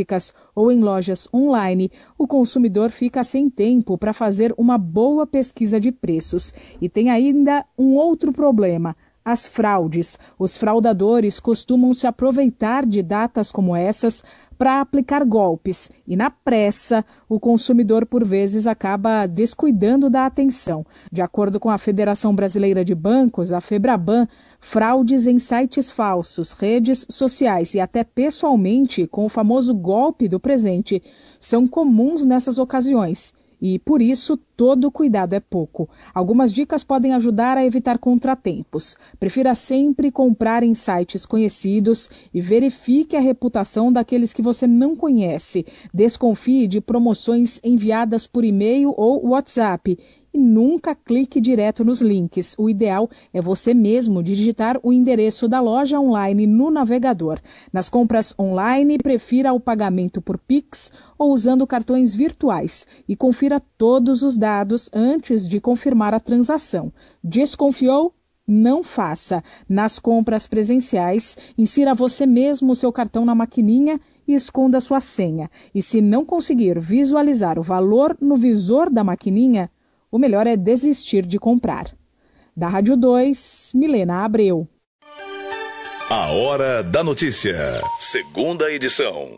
ou em lojas online, o consumidor fica sem tempo para fazer uma boa pesquisa de preços. E tem ainda um outro problema: as fraudes. Os fraudadores costumam se aproveitar de datas como essas para aplicar golpes e, na pressa, o consumidor, por vezes, acaba descuidando da atenção. De acordo com a Federação Brasileira de Bancos, a FEBRABAN, fraudes em sites falsos, redes sociais e até pessoalmente, com o famoso golpe do presente, são comuns nessas ocasiões. E, por isso, todo cuidado é pouco. Algumas dicas podem ajudar a evitar contratempos. Prefira sempre comprar em sites conhecidos e verifique a reputação daqueles que você não conhece. Desconfie de promoções enviadas por e-mail ou WhatsApp. E nunca clique direto nos links. O ideal é você mesmo digitar o endereço da loja online no navegador. Nas compras online, prefira o pagamento por Pix ou usando cartões virtuais e confira todos os dados antes de confirmar a transação. Desconfiou? Não faça. Nas compras presenciais, insira você mesmo o seu cartão na maquininha e esconda sua senha. E se não conseguir visualizar o valor no visor da maquininha, o melhor é desistir de comprar. Da Rádio dois, Milena Abreu. A Hora da Notícia, segunda edição.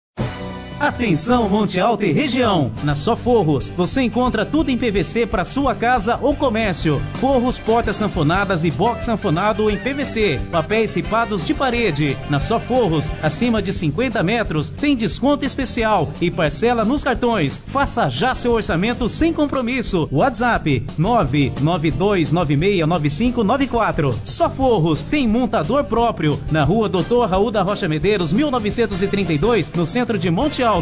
Atenção Monte Alto e região, na Só Forros, você encontra tudo em P V C para sua casa ou comércio. Forros, portas sanfonadas e box sanfonado em P V C, papéis ripados de parede. Na Só Forros, acima de cinquenta metros, tem desconto especial e parcela nos cartões. Faça já seu orçamento sem compromisso. WhatsApp nove nove dois nove seis nove cinco nove quatro. Só Forros tem montador próprio, na rua doutor Raul da Rocha Medeiros, mil novecentos e trinta e dois, no centro de Monte Alto.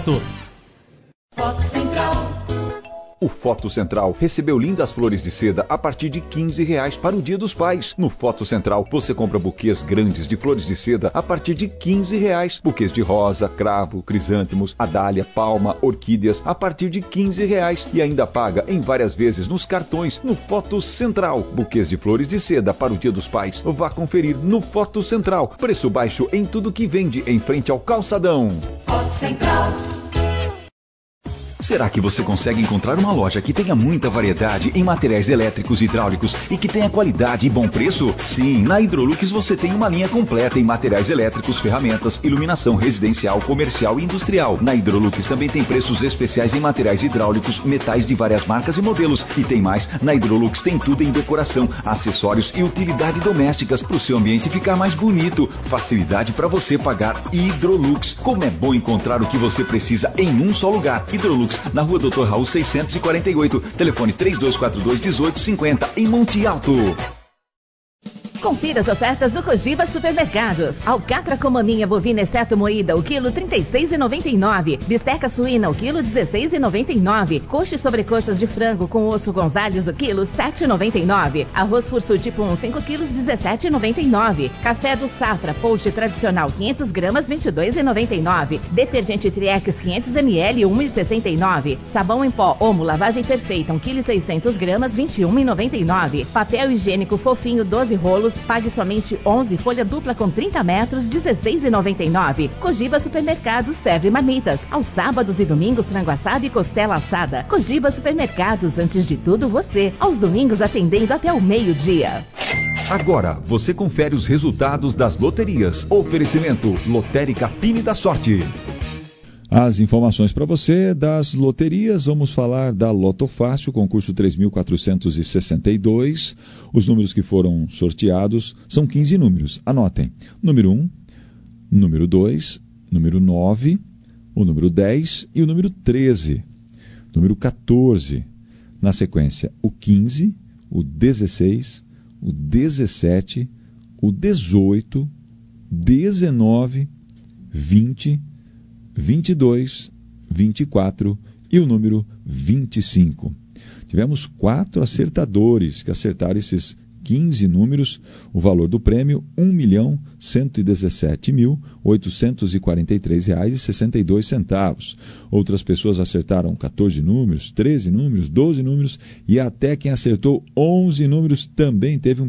Foto Central. O Foto Central recebeu lindas flores de seda a partir de quinze reais para o Dia dos Pais. No Foto Central você compra buquês grandes de flores de seda a partir de quinze reais. Buquês de rosa, cravo, crisântemos, adália, palma, orquídeas a partir de quinze reais. E ainda paga em várias vezes nos cartões no Foto Central. Buquês de flores de seda para o Dia dos Pais. Vá conferir no Foto Central. Preço baixo em tudo que vende em frente ao calçadão. Foto Central. Será que você consegue encontrar uma loja que tenha muita variedade em materiais elétricos e hidráulicos e que tenha qualidade e bom preço? Sim, na Hidrolux você tem uma linha completa em materiais elétricos, ferramentas, iluminação residencial, comercial e industrial. Na Hidrolux também tem preços especiais em materiais hidráulicos, metais de várias marcas e modelos. E tem mais, na Hidrolux tem tudo em decoração, acessórios e utilidade domésticas para o seu ambiente ficar mais bonito. Facilidade para você pagar. Hidrolux. Como é bom encontrar o que você precisa em um só lugar. Hidrolux, na rua doutor Raul seiscentos e quarenta e oito, telefone três dois quatro dois, um oito cinco zero, em Monte Alto. Confira as ofertas do Cogiba Supermercados. Alcatra com maminha bovina exceto moída, o quilo trinta e seis reais e noventa e nove centavos. Bisteca suína, o quilo dezesseis reais e noventa e nove centavos. Coxa e sobrecoxas de frango com osso Gonzales, o quilo sete reais e noventa e nove centavos. Arroz Fursu tipo um, cinco quilos, dezessete reais e noventa e nove centavos. Café do Safra, Post tradicional, quinhentas gramas, vinte e dois reais e noventa e nove centavos. Detergente Triex, quinhentos mililitros, um real e sessenta e nove centavos. Sabão em pó, Omo, lavagem perfeita, um quilo e seiscentas gramas, vinte e um reais e noventa e nove centavos. Papel higiênico fofinho, doze rolos, pague somente onze, folha dupla com trinta metros, dezesseis reais e noventa e nove centavos. Cogiba Supermercados serve marmitas. Aos sábados e domingos, frango assado e costela assada. Cogiba Supermercados, antes de tudo você. Aos domingos atendendo até o meio-dia. Agora você confere os resultados das loterias. Oferecimento Lotérica Fine da Sorte. As informações para você das loterias, vamos falar da Loto Fácil, concurso três mil quatrocentos e sessenta e dois. Os números que foram sorteados são quinze números. Anotem: número um, número dois, número nove, o número dez e o número treze. Número quatorze. Na sequência, o quinze, o dezesseis, o dezessete, o dezoito, dezenove, vinte, vinte e dois, vinte e quatro e o número vinte e cinco. Tivemos quatro acertadores que acertaram esses quinze números. O valor do prêmio, um milhão cento e dezessete mil oitocentos e quarenta e três reais e sessenta e dois centavos. Outras pessoas acertaram quatorze números, treze números, doze números e até quem acertou onze números também teve um pequeno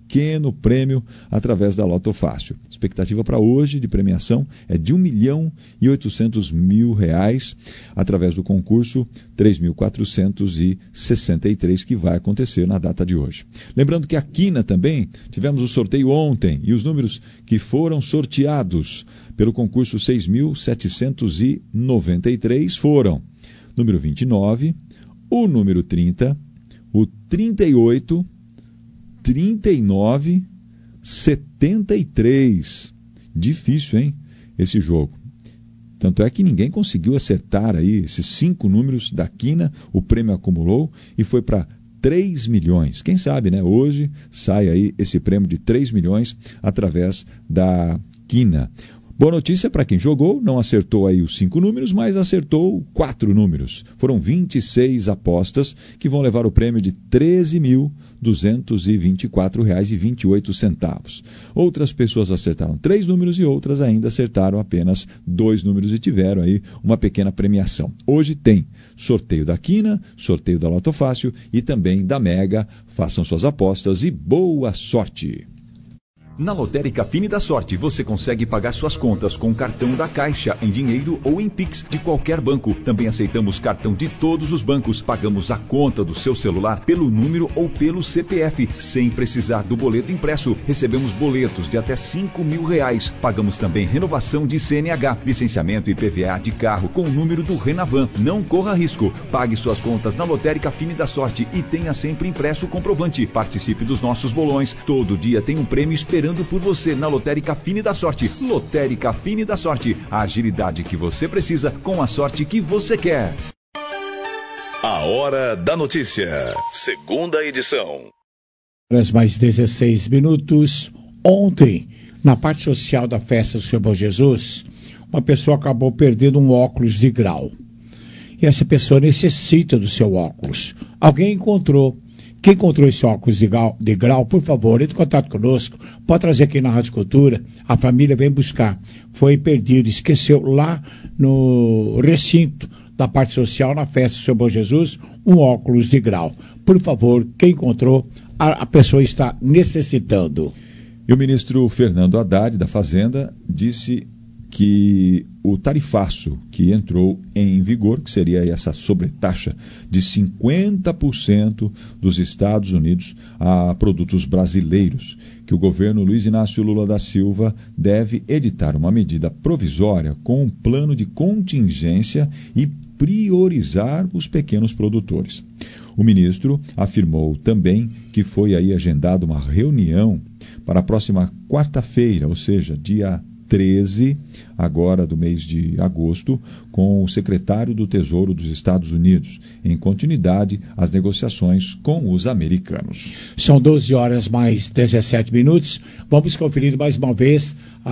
pequeno prêmio através da Loto Fácil. Expectativa para hoje de premiação é de um milhão e oitocentos mil reais através do concurso três mil quatrocentos e sessenta e três que vai acontecer na data de hoje. Lembrando que a Quina também tivemos o sorteio ontem e os números que foram sorteados pelo concurso seis mil setecentos e noventa e três foram número vinte e nove, o número trinta, o trinta e oito, trinta e nove, setenta e três. Difícil, hein? Esse jogo. Tanto é que ninguém conseguiu acertar aí esses cinco números da Quina, o prêmio acumulou e foi para três milhões. Quem sabe, né? Hoje sai aí esse prêmio de três milhões através da Quina. Boa notícia para quem jogou, não acertou aí os cinco números, mas acertou quatro números. Foram vinte e seis apostas que vão levar o prêmio de treze mil duzentos e vinte e quatro reais e vinte e oito centavos. Outras pessoas acertaram três números e outras ainda acertaram apenas dois números e tiveram aí uma pequena premiação. Hoje tem sorteio da Quina, sorteio da Loto Fácil e também da Mega. Façam suas apostas e boa sorte! Na Lotérica Fine da Sorte, você consegue pagar suas contas com cartão da Caixa, em dinheiro ou em Pix de qualquer banco. Também aceitamos cartão de todos os bancos. Pagamos a conta do seu celular pelo número ou pelo C P F, sem precisar do boleto impresso. Recebemos boletos de até cinco mil reais. Pagamos também renovação de C N H, licenciamento e I P V A de carro com o número do Renavan. Não corra risco. Pague suas contas na Lotérica Fine da Sorte e tenha sempre impresso o comprovante. Participe dos nossos bolões. Todo dia tem um prêmio esperando por você na Lotérica Fine da Sorte. Lotérica Fine da Sorte, a agilidade que você precisa com a sorte que você quer. A Hora da Notícia, segunda edição. Mais dezesseis minutos. Ontem, na parte social da festa do Senhor Bom Jesus, uma pessoa acabou perdendo um óculos de grau. E essa pessoa necessita do seu óculos. Alguém encontrou. Quem encontrou esse óculos de grau, de grau, por favor, entre em contato conosco, pode trazer aqui na Rádio Cultura, a família vem buscar. Foi perdido, esqueceu lá no recinto da parte social, na festa do Senhor Bom Jesus, um óculos de grau. Por favor, quem encontrou, a, a pessoa está necessitando. E o ministro Fernando Haddad, da Fazenda, disse que o tarifaço que entrou em vigor, que seria essa sobretaxa de cinquenta por cento dos Estados Unidos a produtos brasileiros, que o governo Luiz Inácio Lula da Silva deve editar uma medida provisória com um plano de contingência e priorizar os pequenos produtores. O ministro afirmou também que foi aí agendada uma reunião para a próxima quarta-feira, ou seja, dia treze, agora do mês de agosto, com o secretário do Tesouro dos Estados Unidos, em continuidade às negociações com os americanos. São doze horas mais dezessete minutos. Vamos conferir mais uma vez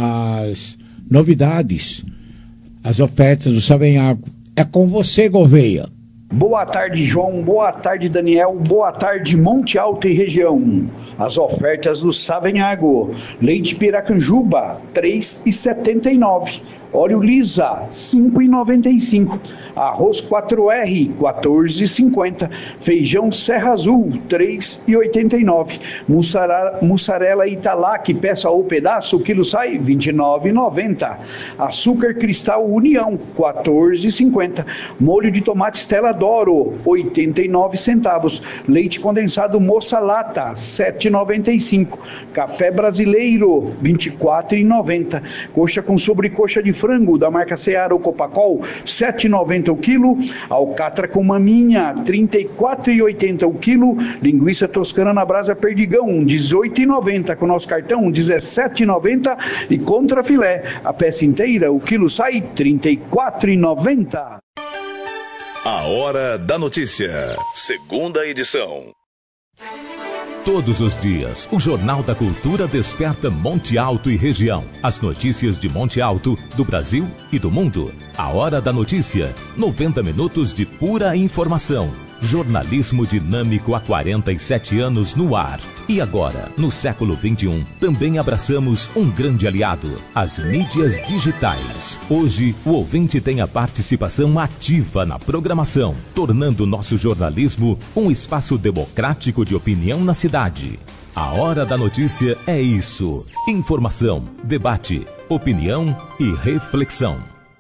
as novidades, as ofertas do Savenhago. É com você, Gouveia. Boa tarde, João. Boa tarde, Daniel. Boa tarde, Monte Alto e região. As ofertas do Savenhago. Leite Piracanjuba, três reais e setenta e nove centavos. Óleo Lisa, cinco reais e noventa e cinco centavos. Arroz quatro R, quatorze reais e cinquenta centavos. Feijão Serra Azul, três reais e oitenta e nove centavos. Mussara, mussarela Italac, peça ou pedaço, o quilo sai vinte e nove reais e noventa centavos. Açúcar Cristal União, quatorze reais e cinquenta centavos. Molho de tomate Stella D'Oro, oitenta e nove centavos. Leite condensado Moça Lata, sete reais e noventa e cinco centavos. Café Brasileiro, vinte e quatro reais e noventa centavos. Coxa com sobrecoxa de frango da marca Seara ou Copacol, sete reais e noventa centavos o quilo. Alcatra com maminha, trinta e quatro reais e oitenta centavos o quilo. Linguiça toscana na brasa Perdigão, dezoito reais e noventa centavos com nosso cartão, dezessete reais e noventa centavos. E contra filé, a peça inteira, o quilo sai trinta e quatro reais e noventa centavos. A Hora da Notícia, segunda edição. Todos os dias, o Jornal da Cultura desperta Monte Alto e região. As notícias de Monte Alto, do Brasil e do mundo. A Hora da Notícia, noventa minutos de pura informação. Jornalismo dinâmico há quarenta e sete anos no ar. E agora, no século vinte e um, também abraçamos um grande aliado, as mídias digitais. Hoje, o ouvinte tem a participação ativa na programação, tornando nosso jornalismo um espaço democrático de opinião na cidade. A Hora da Notícia é isso. Informação, debate, opinião e reflexão.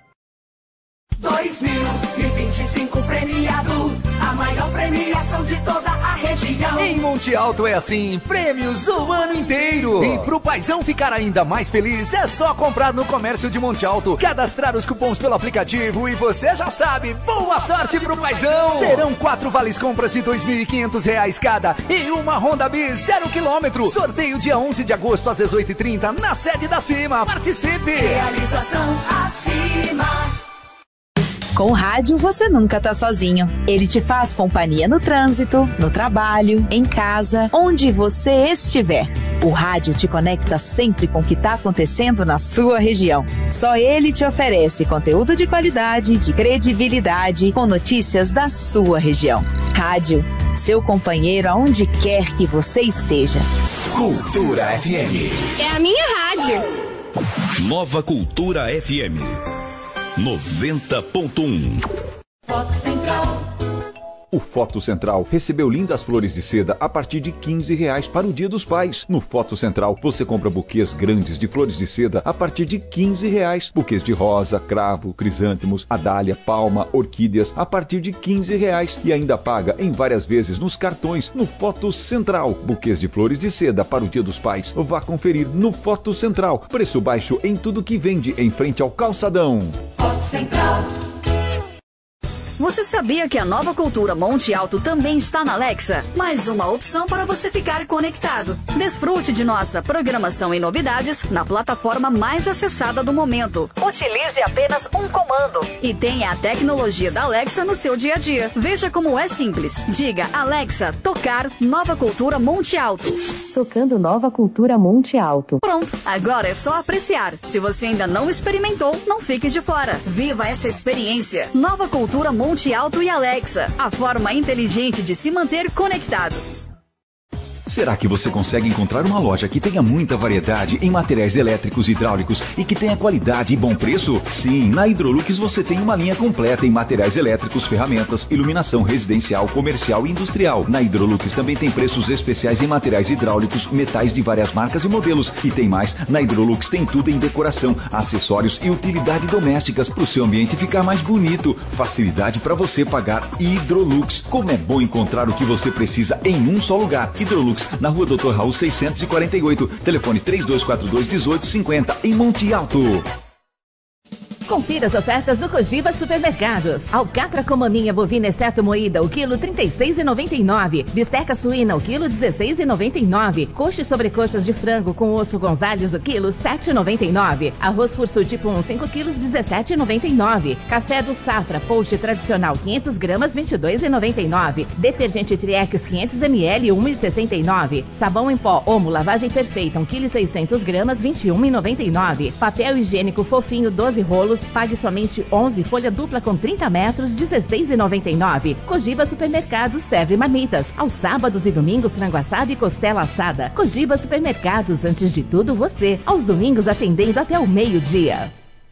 dois mil e vinte e cinco premiado, a maior premiação de toda a região. Em Monte Alto é assim, prêmios o ano inteiro. E pro paizão ficar ainda mais feliz, é só comprar no comércio de Monte Alto, cadastrar os cupons pelo aplicativo e você já sabe, boa sorte pro paizão. Serão quatro vales compras de dois mil e quinhentos reais cada e uma Honda Bis zero quilômetro. Sorteio dia onze de agosto às dezoito e trinta na sede da Cima. Participe! Realização Acima. Com o rádio você nunca tá sozinho. Ele te faz companhia no trânsito, no trabalho, em casa, onde você estiver. O rádio te conecta sempre com o que tá acontecendo na sua região. Só ele te oferece conteúdo de qualidade, de credibilidade, com notícias da sua região. Rádio, seu companheiro aonde quer que você esteja. Cultura F M. É a minha rádio. Nova Cultura F M. noventa ponto um. Foto Central. O Foto Central recebeu lindas flores de seda a partir de quinze reais para o Dia dos Pais. No Foto Central, você compra buquês grandes de flores de seda a partir de quinze reais. Buquês de rosa, cravo, crisântemos, adália, palma, orquídeas a partir de quinze reais. E ainda paga em várias vezes nos cartões no Foto Central. Buquês de flores de seda para o Dia dos Pais. Vá conferir no Foto Central. Preço baixo em tudo que vende em frente ao calçadão. Foto Central. Você sabia que a Nova Cultura Monte Alto também está na Alexa? Mais uma opção para você ficar conectado. Desfrute de nossa programação e novidades na plataforma mais acessada do momento. Utilize apenas um comando e tenha a tecnologia da Alexa no seu dia a dia. Veja como é simples. Diga Alexa, tocar Nova Cultura Monte Alto. Tocando Nova Cultura Monte Alto. Pronto, agora é só apreciar. Se você ainda não experimentou, não fique de fora. Viva essa experiência. Nova Cultura Monte Alto e Alexa, a forma inteligente de se manter conectado. Será que você consegue encontrar uma loja que tenha muita variedade em materiais elétricos e hidráulicos e que tenha qualidade e bom preço? Sim, na Hidrolux você tem uma linha completa em materiais elétricos, ferramentas, iluminação residencial, comercial e industrial. Na Hidrolux também tem preços especiais em materiais hidráulicos, metais de várias marcas e modelos. E tem mais, na Hidrolux tem tudo em decoração, acessórios e utilidade domésticas para o seu ambiente ficar mais bonito. Facilidade para você pagar Hidrolux. Como é bom encontrar o que você precisa em um só lugar. Hidrolux, na rua doutor Raul seiscentos e quarenta e oito, telefone três dois quatro dois, um oito cinco zero, em Monte Alto. Confira as ofertas do Cogiba Supermercados. Alcatra com maminha bovina exceto moída, o quilo trinta e seis reais e noventa e nove centavos. Bisteca suína, o quilo dezesseis reais e noventa e nove centavos. Coxa e sobrecoxas de frango com osso Gonzales, o quilo sete reais e noventa e nove centavos. Arroz Fursu tipo um, cinco quilos, dezessete reais e noventa e nove centavos. Café do Safra, Post tradicional, quinhentas gramas, vinte e dois reais e noventa e nove centavos. Detergente Triex, quinhentos mililitros, um real e sessenta e nove centavos. Sabão em pó Omo, lavagem perfeita, um quilo e seiscentas gramas, vinte e um reais e noventa e nove centavos. Papel higiênico fofinho, doze rolos, pague somente onze, folha dupla com trinta metros, dezesseis reais e noventa e nove centavos. Cogiba Supermercados, serve marmitas. Aos sábados e domingos, frango assado e costela assada. Cogiba Supermercados, antes de tudo você. Aos domingos, atendendo até o meio-dia.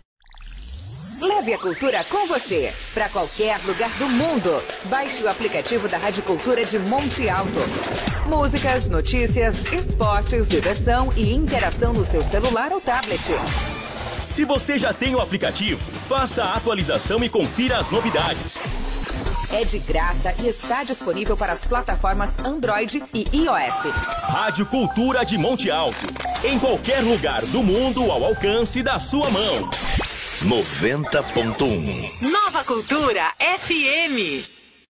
Leve a cultura com você, para qualquer lugar do mundo. Baixe o aplicativo da Rádio Cultura de Monte Alto. Músicas, notícias, esportes, diversão e interação no seu celular ou tablet. Se você já tem o aplicativo, faça a atualização e confira as novidades. É de graça e está disponível para as plataformas Android e iOS. Rádio Cultura de Monte Alto. Em qualquer lugar do mundo ao alcance da sua mão. noventa ponto um. Nova Cultura F M.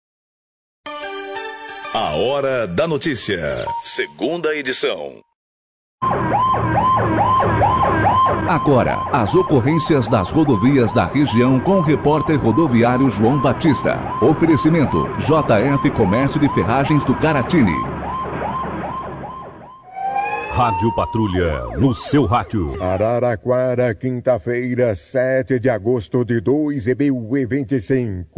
A Hora da Notícia. Segunda edição. Agora, as ocorrências das rodovias da região com o repórter rodoviário João Batista. Oferecimento J F Comércio de Ferragens do Caratini. Rádio Patrulha, no seu rádio. Araraquara, quinta-feira, sete de agosto de dois mil e vinte e cinco.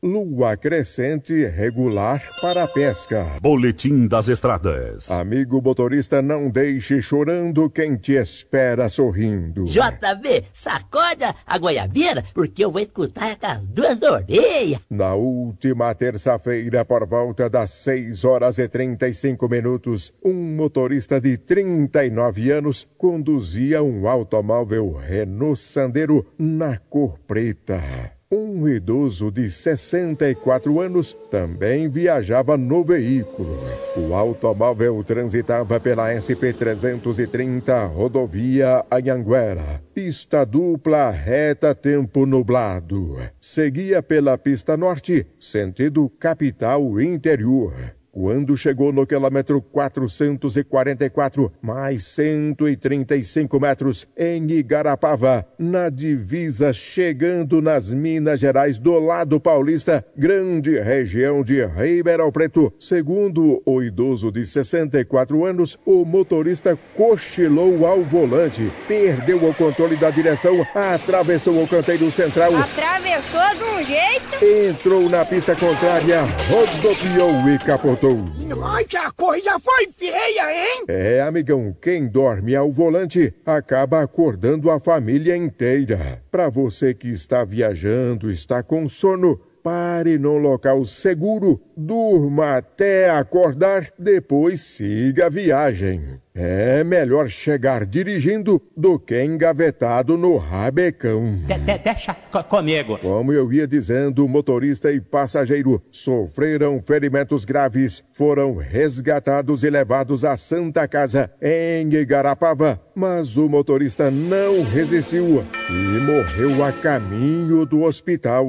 lua crescente regular para a pesca. Boletim das Estradas. Amigo motorista, não deixe chorando quem te espera sorrindo. J B, sacoda a goiabeira, porque eu vou escutar com as duas orelhas. Na última terça-feira, por volta das seis horas e trinta e cinco minutos, um motorista de trinta e nove anos conduzia um automóvel Renault Sandero na cor preta. Um idoso de sessenta e quatro anos também viajava no veículo. O automóvel transitava pela S P trezentos e trinta, rodovia Anhanguera. Pista dupla, reta, tempo nublado. Seguia pela pista norte, sentido capital interior. Quando chegou no quilômetro quatrocentos e quarenta e quatro, mais cento e trinta e cinco metros, em Igarapava, na divisa chegando nas Minas Gerais do lado paulista, grande região de Ribeirão Preto, segundo o idoso de sessenta e quatro anos, o motorista cochilou ao volante, perdeu o controle da direção, atravessou o canteiro central. Atravessou de um jeito. Entrou na pista contrária, rodopiou e capotou. Ai, que a coisa foi feia, hein? É, amigão, quem dorme ao volante acaba acordando a família inteira. Para você que está viajando, está com sono, pare num local seguro, durma até acordar, depois siga a viagem. É melhor chegar dirigindo do que engavetado no rabecão. De, de, deixa comigo. Como eu ia dizendo, motorista e passageiro sofreram ferimentos graves, foram resgatados e levados à Santa Casa, em Igarapava, mas o motorista não resistiu e morreu a caminho do hospital.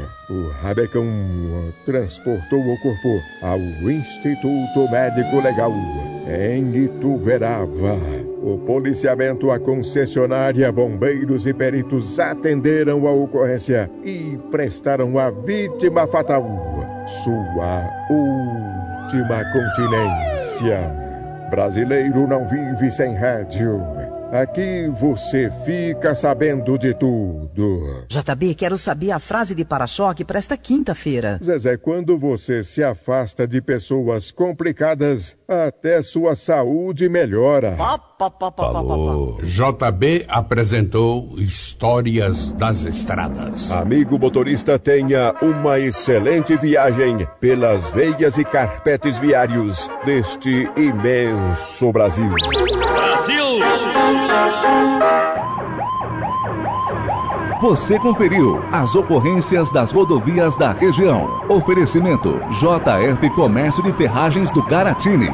O rabecão transportou o corpo ao Instituto Médico Legal, em Ituverava. O policiamento, a concessionária, bombeiros e peritos atenderam a ocorrência e prestaram à vítima fatal sua última continência. Brasileiro não vive sem rádio. Aqui você fica sabendo de tudo. J B, quero saber a frase de para-choque para esta quinta-feira. Zezé, quando você se afasta de pessoas complicadas, até sua saúde melhora. Falou. J B apresentou Histórias das Estradas. Amigo motorista, tenha uma excelente viagem pelas veias e carpetes viários deste imenso Brasil. Brasil! Você conferiu as ocorrências das rodovias da região. Oferecimento J F Comércio de Ferragens do Garatini.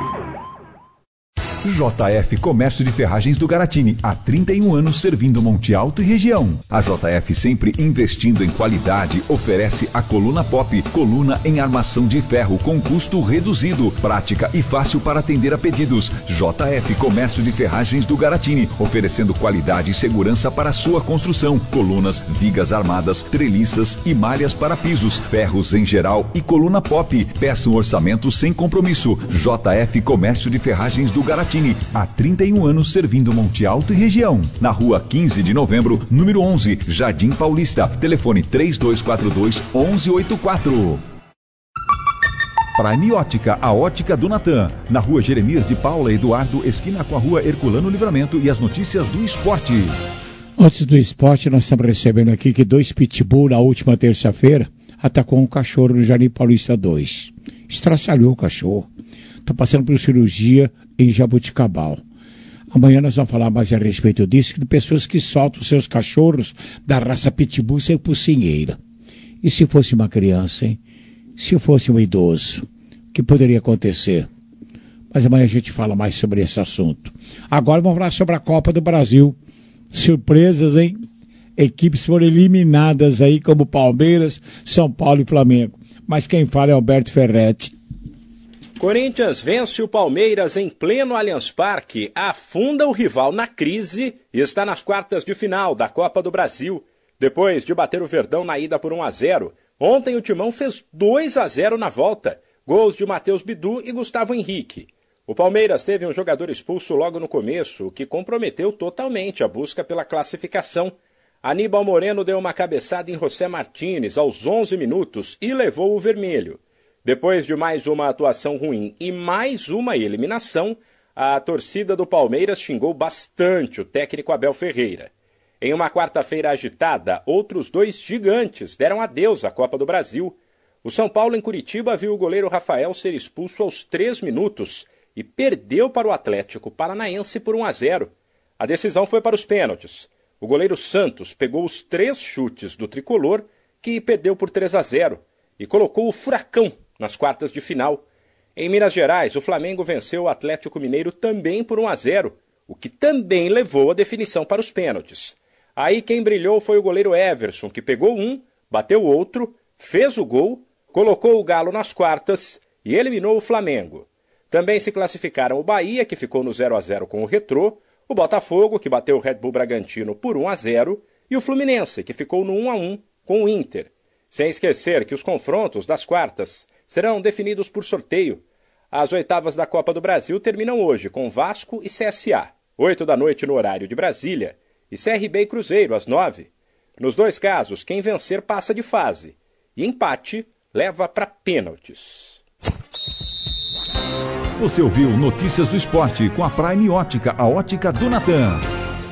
J F Comércio de Ferragens do Garatini, há trinta e um anos servindo Monte Alto e região. A J F, sempre investindo em qualidade, oferece a coluna pop, coluna em armação de ferro com custo reduzido, prática e fácil para atender a pedidos. J F Comércio de Ferragens do Garatini, oferecendo qualidade e segurança para sua construção. Colunas, vigas armadas, treliças e malhas para pisos, ferros em geral e coluna pop. Peça um orçamento sem compromisso. J F Comércio de Ferragens do Garatini, há trinta e um anos servindo Monte Alto e região. Na rua quinze de novembro, número onze, Jardim Paulista. Telefone três dois quatro dois, um um oito quatro. Prime Ótica, a ótica do Natan. Na rua Jeremias de Paula Eduardo, esquina com a rua Herculano Livramento, e as notícias do esporte. Antes do esporte, nós estamos recebendo aqui que dois pitbull, na última terça-feira, atacou um cachorro no Jardim Paulista dois. Estraçalhou o cachorro. Está passando por cirurgia em Jabuticabal. Amanhã nós vamos falar mais a respeito disso, de pessoas que soltam seus cachorros da raça pitbull sem focinheira. E se fosse uma criança, hein? Se fosse um idoso, o que poderia acontecer? Mas amanhã a gente fala mais sobre esse assunto. Agora vamos falar sobre a Copa do Brasil. Surpresas, hein? Equipes foram eliminadas aí, como Palmeiras, São Paulo e Flamengo. Mas quem fala é Alberto Ferretti. Corinthians vence o Palmeiras em pleno Allianz Parque, afunda o rival na crise e está nas quartas de final da Copa do Brasil. Depois de bater o Verdão na ida por um a zero, ontem o Timão fez dois a zero na volta, gols de Matheus Bidu e Gustavo Henrique. O Palmeiras teve um jogador expulso logo no começo, o que comprometeu totalmente a busca pela classificação. Aníbal Moreno deu uma cabeçada em José Martínez aos onze minutos e levou o vermelho. Depois de mais uma atuação ruim e mais uma eliminação, a torcida do Palmeiras xingou bastante o técnico Abel Ferreira. Em uma quarta-feira agitada, outros dois gigantes deram adeus à Copa do Brasil. O São Paulo, em Curitiba, viu o goleiro Rafael ser expulso aos três minutos e perdeu para o Atlético Paranaense por um a zero. A decisão foi para os pênaltis. O goleiro Santos pegou os três chutes do tricolor, que perdeu por três a zero, e colocou o Furacão nas quartas de final. Em Minas Gerais, o Flamengo venceu o Atlético Mineiro também por um a zero, o que também levou a definição para os pênaltis. Aí quem brilhou foi o goleiro Everson, que pegou um, bateu outro, fez o gol, colocou o Galo nas quartas e eliminou o Flamengo. Também se classificaram o Bahia, que ficou no zero a zero com o Retrô, o Botafogo, que bateu o Red Bull Bragantino por um a zero, e o Fluminense, que ficou no um a um com o Inter. Sem esquecer que os confrontos das quartas serão definidos por sorteio. As oitavas da Copa do Brasil terminam hoje com Vasco e C S A, oito da noite no horário de Brasília, e C R B e Cruzeiro, às nove. Nos dois casos, quem vencer passa de fase, e empate leva para pênaltis. Você ouviu Notícias do Esporte com a Prime Ótica, a ótica do Natan.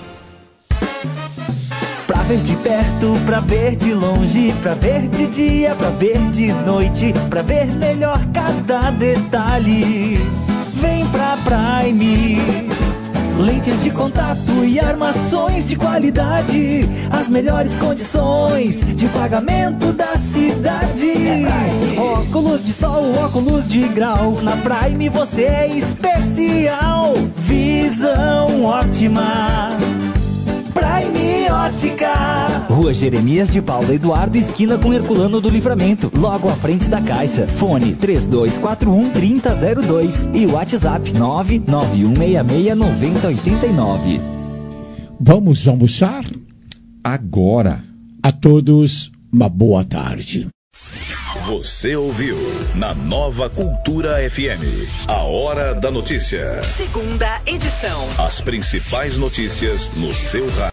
Pra ver de perto, pra ver de longe, pra ver de dia, pra ver de noite, pra ver melhor cada detalhe. Vem pra Prime. Lentes de contato e armações de qualidade, as melhores condições de pagamento da cidade. É óculos de sol, óculos de grau, na Prime você é especial. Visão ótima, Prime Ótica. Rua Jeremias de Paula Eduardo, esquina com Herculano do Livramento, logo à frente da Caixa. Fone três dois quatro um, três zero zero dois e WhatsApp nove nove um seis seis nove zero oito nove. Vamos almoçar? Agora. A todos, uma boa tarde. Você ouviu na Nova Cultura F M, a Hora da Notícia. Segunda edição. As principais notícias no seu rádio.